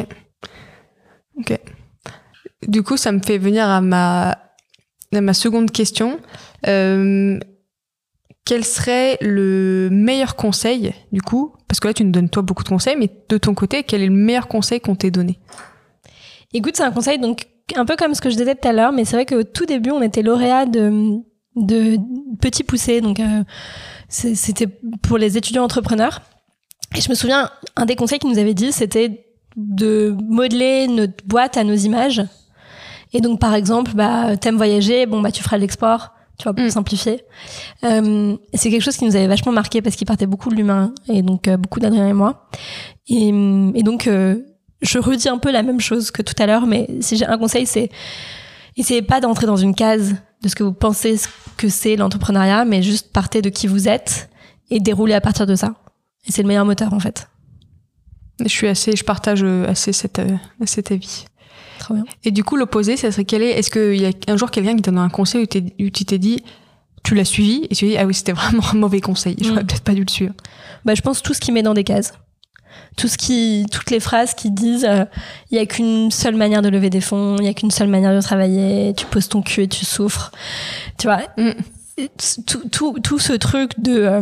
ok. Du coup, ça me fait venir à ma ma seconde question, euh, quel serait le meilleur conseil, du coup, parce que là, tu nous donnes, toi, beaucoup de conseils, mais de ton côté, quel est le meilleur conseil qu'on t'ait donné? Écoute, c'est un conseil, donc, un peu comme ce que je disais tout à l'heure, mais c'est vrai qu'au tout début, on était lauréat de, de Petit Poussé, donc, euh, c'est, c'était pour les étudiants entrepreneurs. Et je me souviens, un des conseils qu'ils nous avait dit, c'était de modeler notre boîte à nos images. Et donc, par exemple, bah, t'aimes voyager, bon, bah, tu feras de l'export tu vois, pour Mm. simplifier. Euh, c'est quelque chose qui nous avait vachement marqué parce qu'il partait beaucoup de l'humain et donc euh, beaucoup d'Adrien et moi. Et, et donc, euh, je redis un peu la même chose que tout à l'heure, mais si j'ai un conseil, c'est essayez pas d'entrer dans une case de ce que vous pensez que c'est l'entrepreneuriat, mais juste partez de qui vous êtes et déroulez à partir de ça. Et c'est le meilleur moteur, en fait. Je suis assez, je partage assez cet, euh, cet avis. Trop bien. Et du coup, l'opposé, ça serait quel est, est-ce qu'il y a un jour quelqu'un qui te donne un conseil où, t'es, où tu t'es dit, tu l'as suivi, et tu t'es dit, ah oui, c'était vraiment un mauvais conseil, j'aurais Mm. peut-être pas dû le suivre. Bah, je pense tout ce qui met dans des cases. Tout ce qui, toutes les phrases qui disent, il euh, y a qu'une seule manière de lever des fonds, il y a qu'une seule manière de travailler, tu poses ton cul et tu souffres. Tu vois, Mm. tout, tout, tout ce truc de, euh,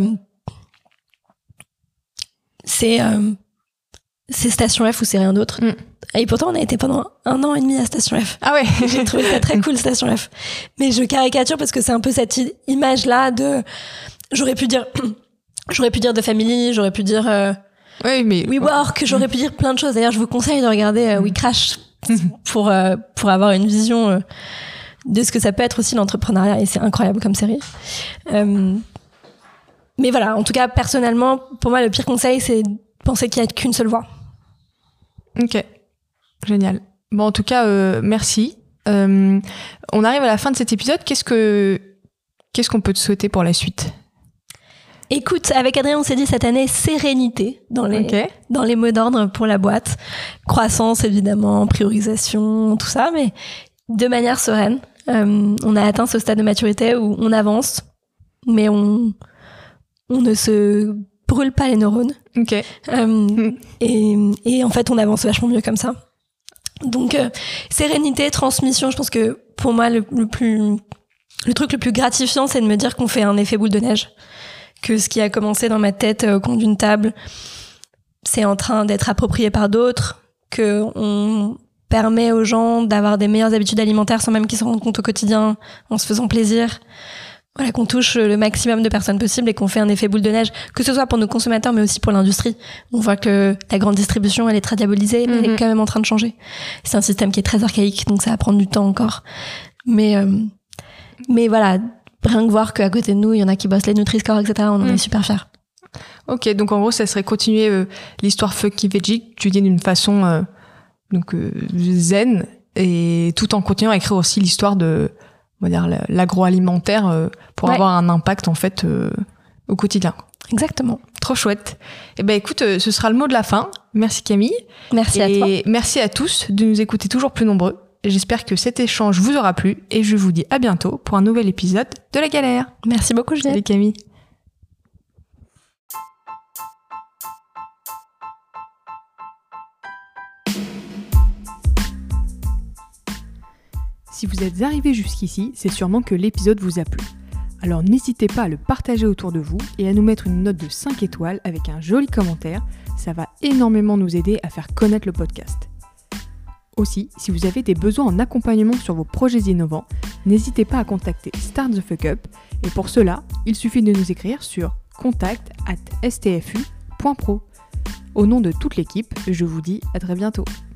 c'est, euh, c'est Station F ou c'est rien d'autre. Mm. Et pourtant, on a été pendant un an et demi à Station F. Ah ouais. J'ai trouvé ça très cool, Station F. Mais je caricature parce que c'est un peu cette i- image-là de, j'aurais pu dire, j'aurais pu dire de Family, j'aurais pu dire, euh, Oui, mais. WeWork, j'aurais pu dire plein de choses. D'ailleurs, je vous conseille de regarder euh, WeCrash pour, euh, pour avoir une vision euh, de ce que ça peut être aussi l'entrepreneuriat. Et c'est incroyable comme série. Euh, mais voilà, en tout cas, personnellement, pour moi, le pire conseil, c'est de penser qu'il n'y a qu'une seule voie. Ok. Génial. Bon, en tout cas, euh, merci. Euh, on arrive à la fin de cet épisode. Qu'est-ce que, qu'est-ce qu'on peut te souhaiter pour la suite? Écoute, avec Adrien, on s'est dit cette année sérénité dans les, Ok. dans les mots d'ordre pour la boîte. Croissance, évidemment, priorisation, tout ça, mais de manière sereine. Euh, on a atteint ce stade de maturité où on avance, mais on, on ne se brûle pas les neurones. Ok. Euh, et, et en fait, on avance vachement mieux comme ça. Donc, euh, sérénité, transmission, je pense que pour moi, le, le plus, le truc le plus gratifiant, c'est de me dire qu'on fait un effet boule de neige. Que ce qui a commencé dans ma tête euh, au coin d'une table, c'est en train d'être approprié par d'autres, que on permet aux gens d'avoir des meilleures habitudes alimentaires sans même qu'ils se rendent compte au quotidien, en se faisant plaisir. Voilà, qu'on touche le maximum de personnes possible et qu'on fait un effet boule de neige, que ce soit pour nos consommateurs, mais aussi pour l'industrie. On voit que la grande distribution, elle est très diabolisée, mais Mm-hmm. elle est quand même en train de changer. C'est un système qui est très archaïque, donc ça va prendre du temps encore. Mais, euh, mais voilà, rien que voir qu'à côté de nous, il y en a qui bossent les Nutri-Score, et cetera, on en Mm. est super fiers. Ok, donc en gros, ça serait continuer euh, l'histoire Funky Veggie, tu dis d'une façon euh, donc euh, zen, et tout en continuant à écrire aussi l'histoire de, on va dire, la- l'agroalimentaire euh, pour Ouais. avoir un impact en fait euh, au quotidien. Exactement. Trop chouette. Eh ben écoute, euh, ce sera le mot de la fin. Merci Camille. Merci et à toi. merci à tous de nous écouter toujours plus nombreux. J'espère que cet échange vous aura plu et je vous dis à bientôt pour un nouvel épisode de La Galère. Merci beaucoup, Juliette. Salut Camille. Si vous êtes arrivé jusqu'ici, c'est sûrement que l'épisode vous a plu. Alors n'hésitez pas à le partager autour de vous et à nous mettre une note de cinq étoiles avec un joli commentaire, ça va énormément nous aider à faire connaître le podcast. Aussi, si vous avez des besoins en accompagnement sur vos projets innovants, n'hésitez pas à contacter Start the Fuck Up et pour cela, il suffit de nous écrire sur contact arobase s t f u point pro. Au nom de toute l'équipe, je vous dis à très bientôt.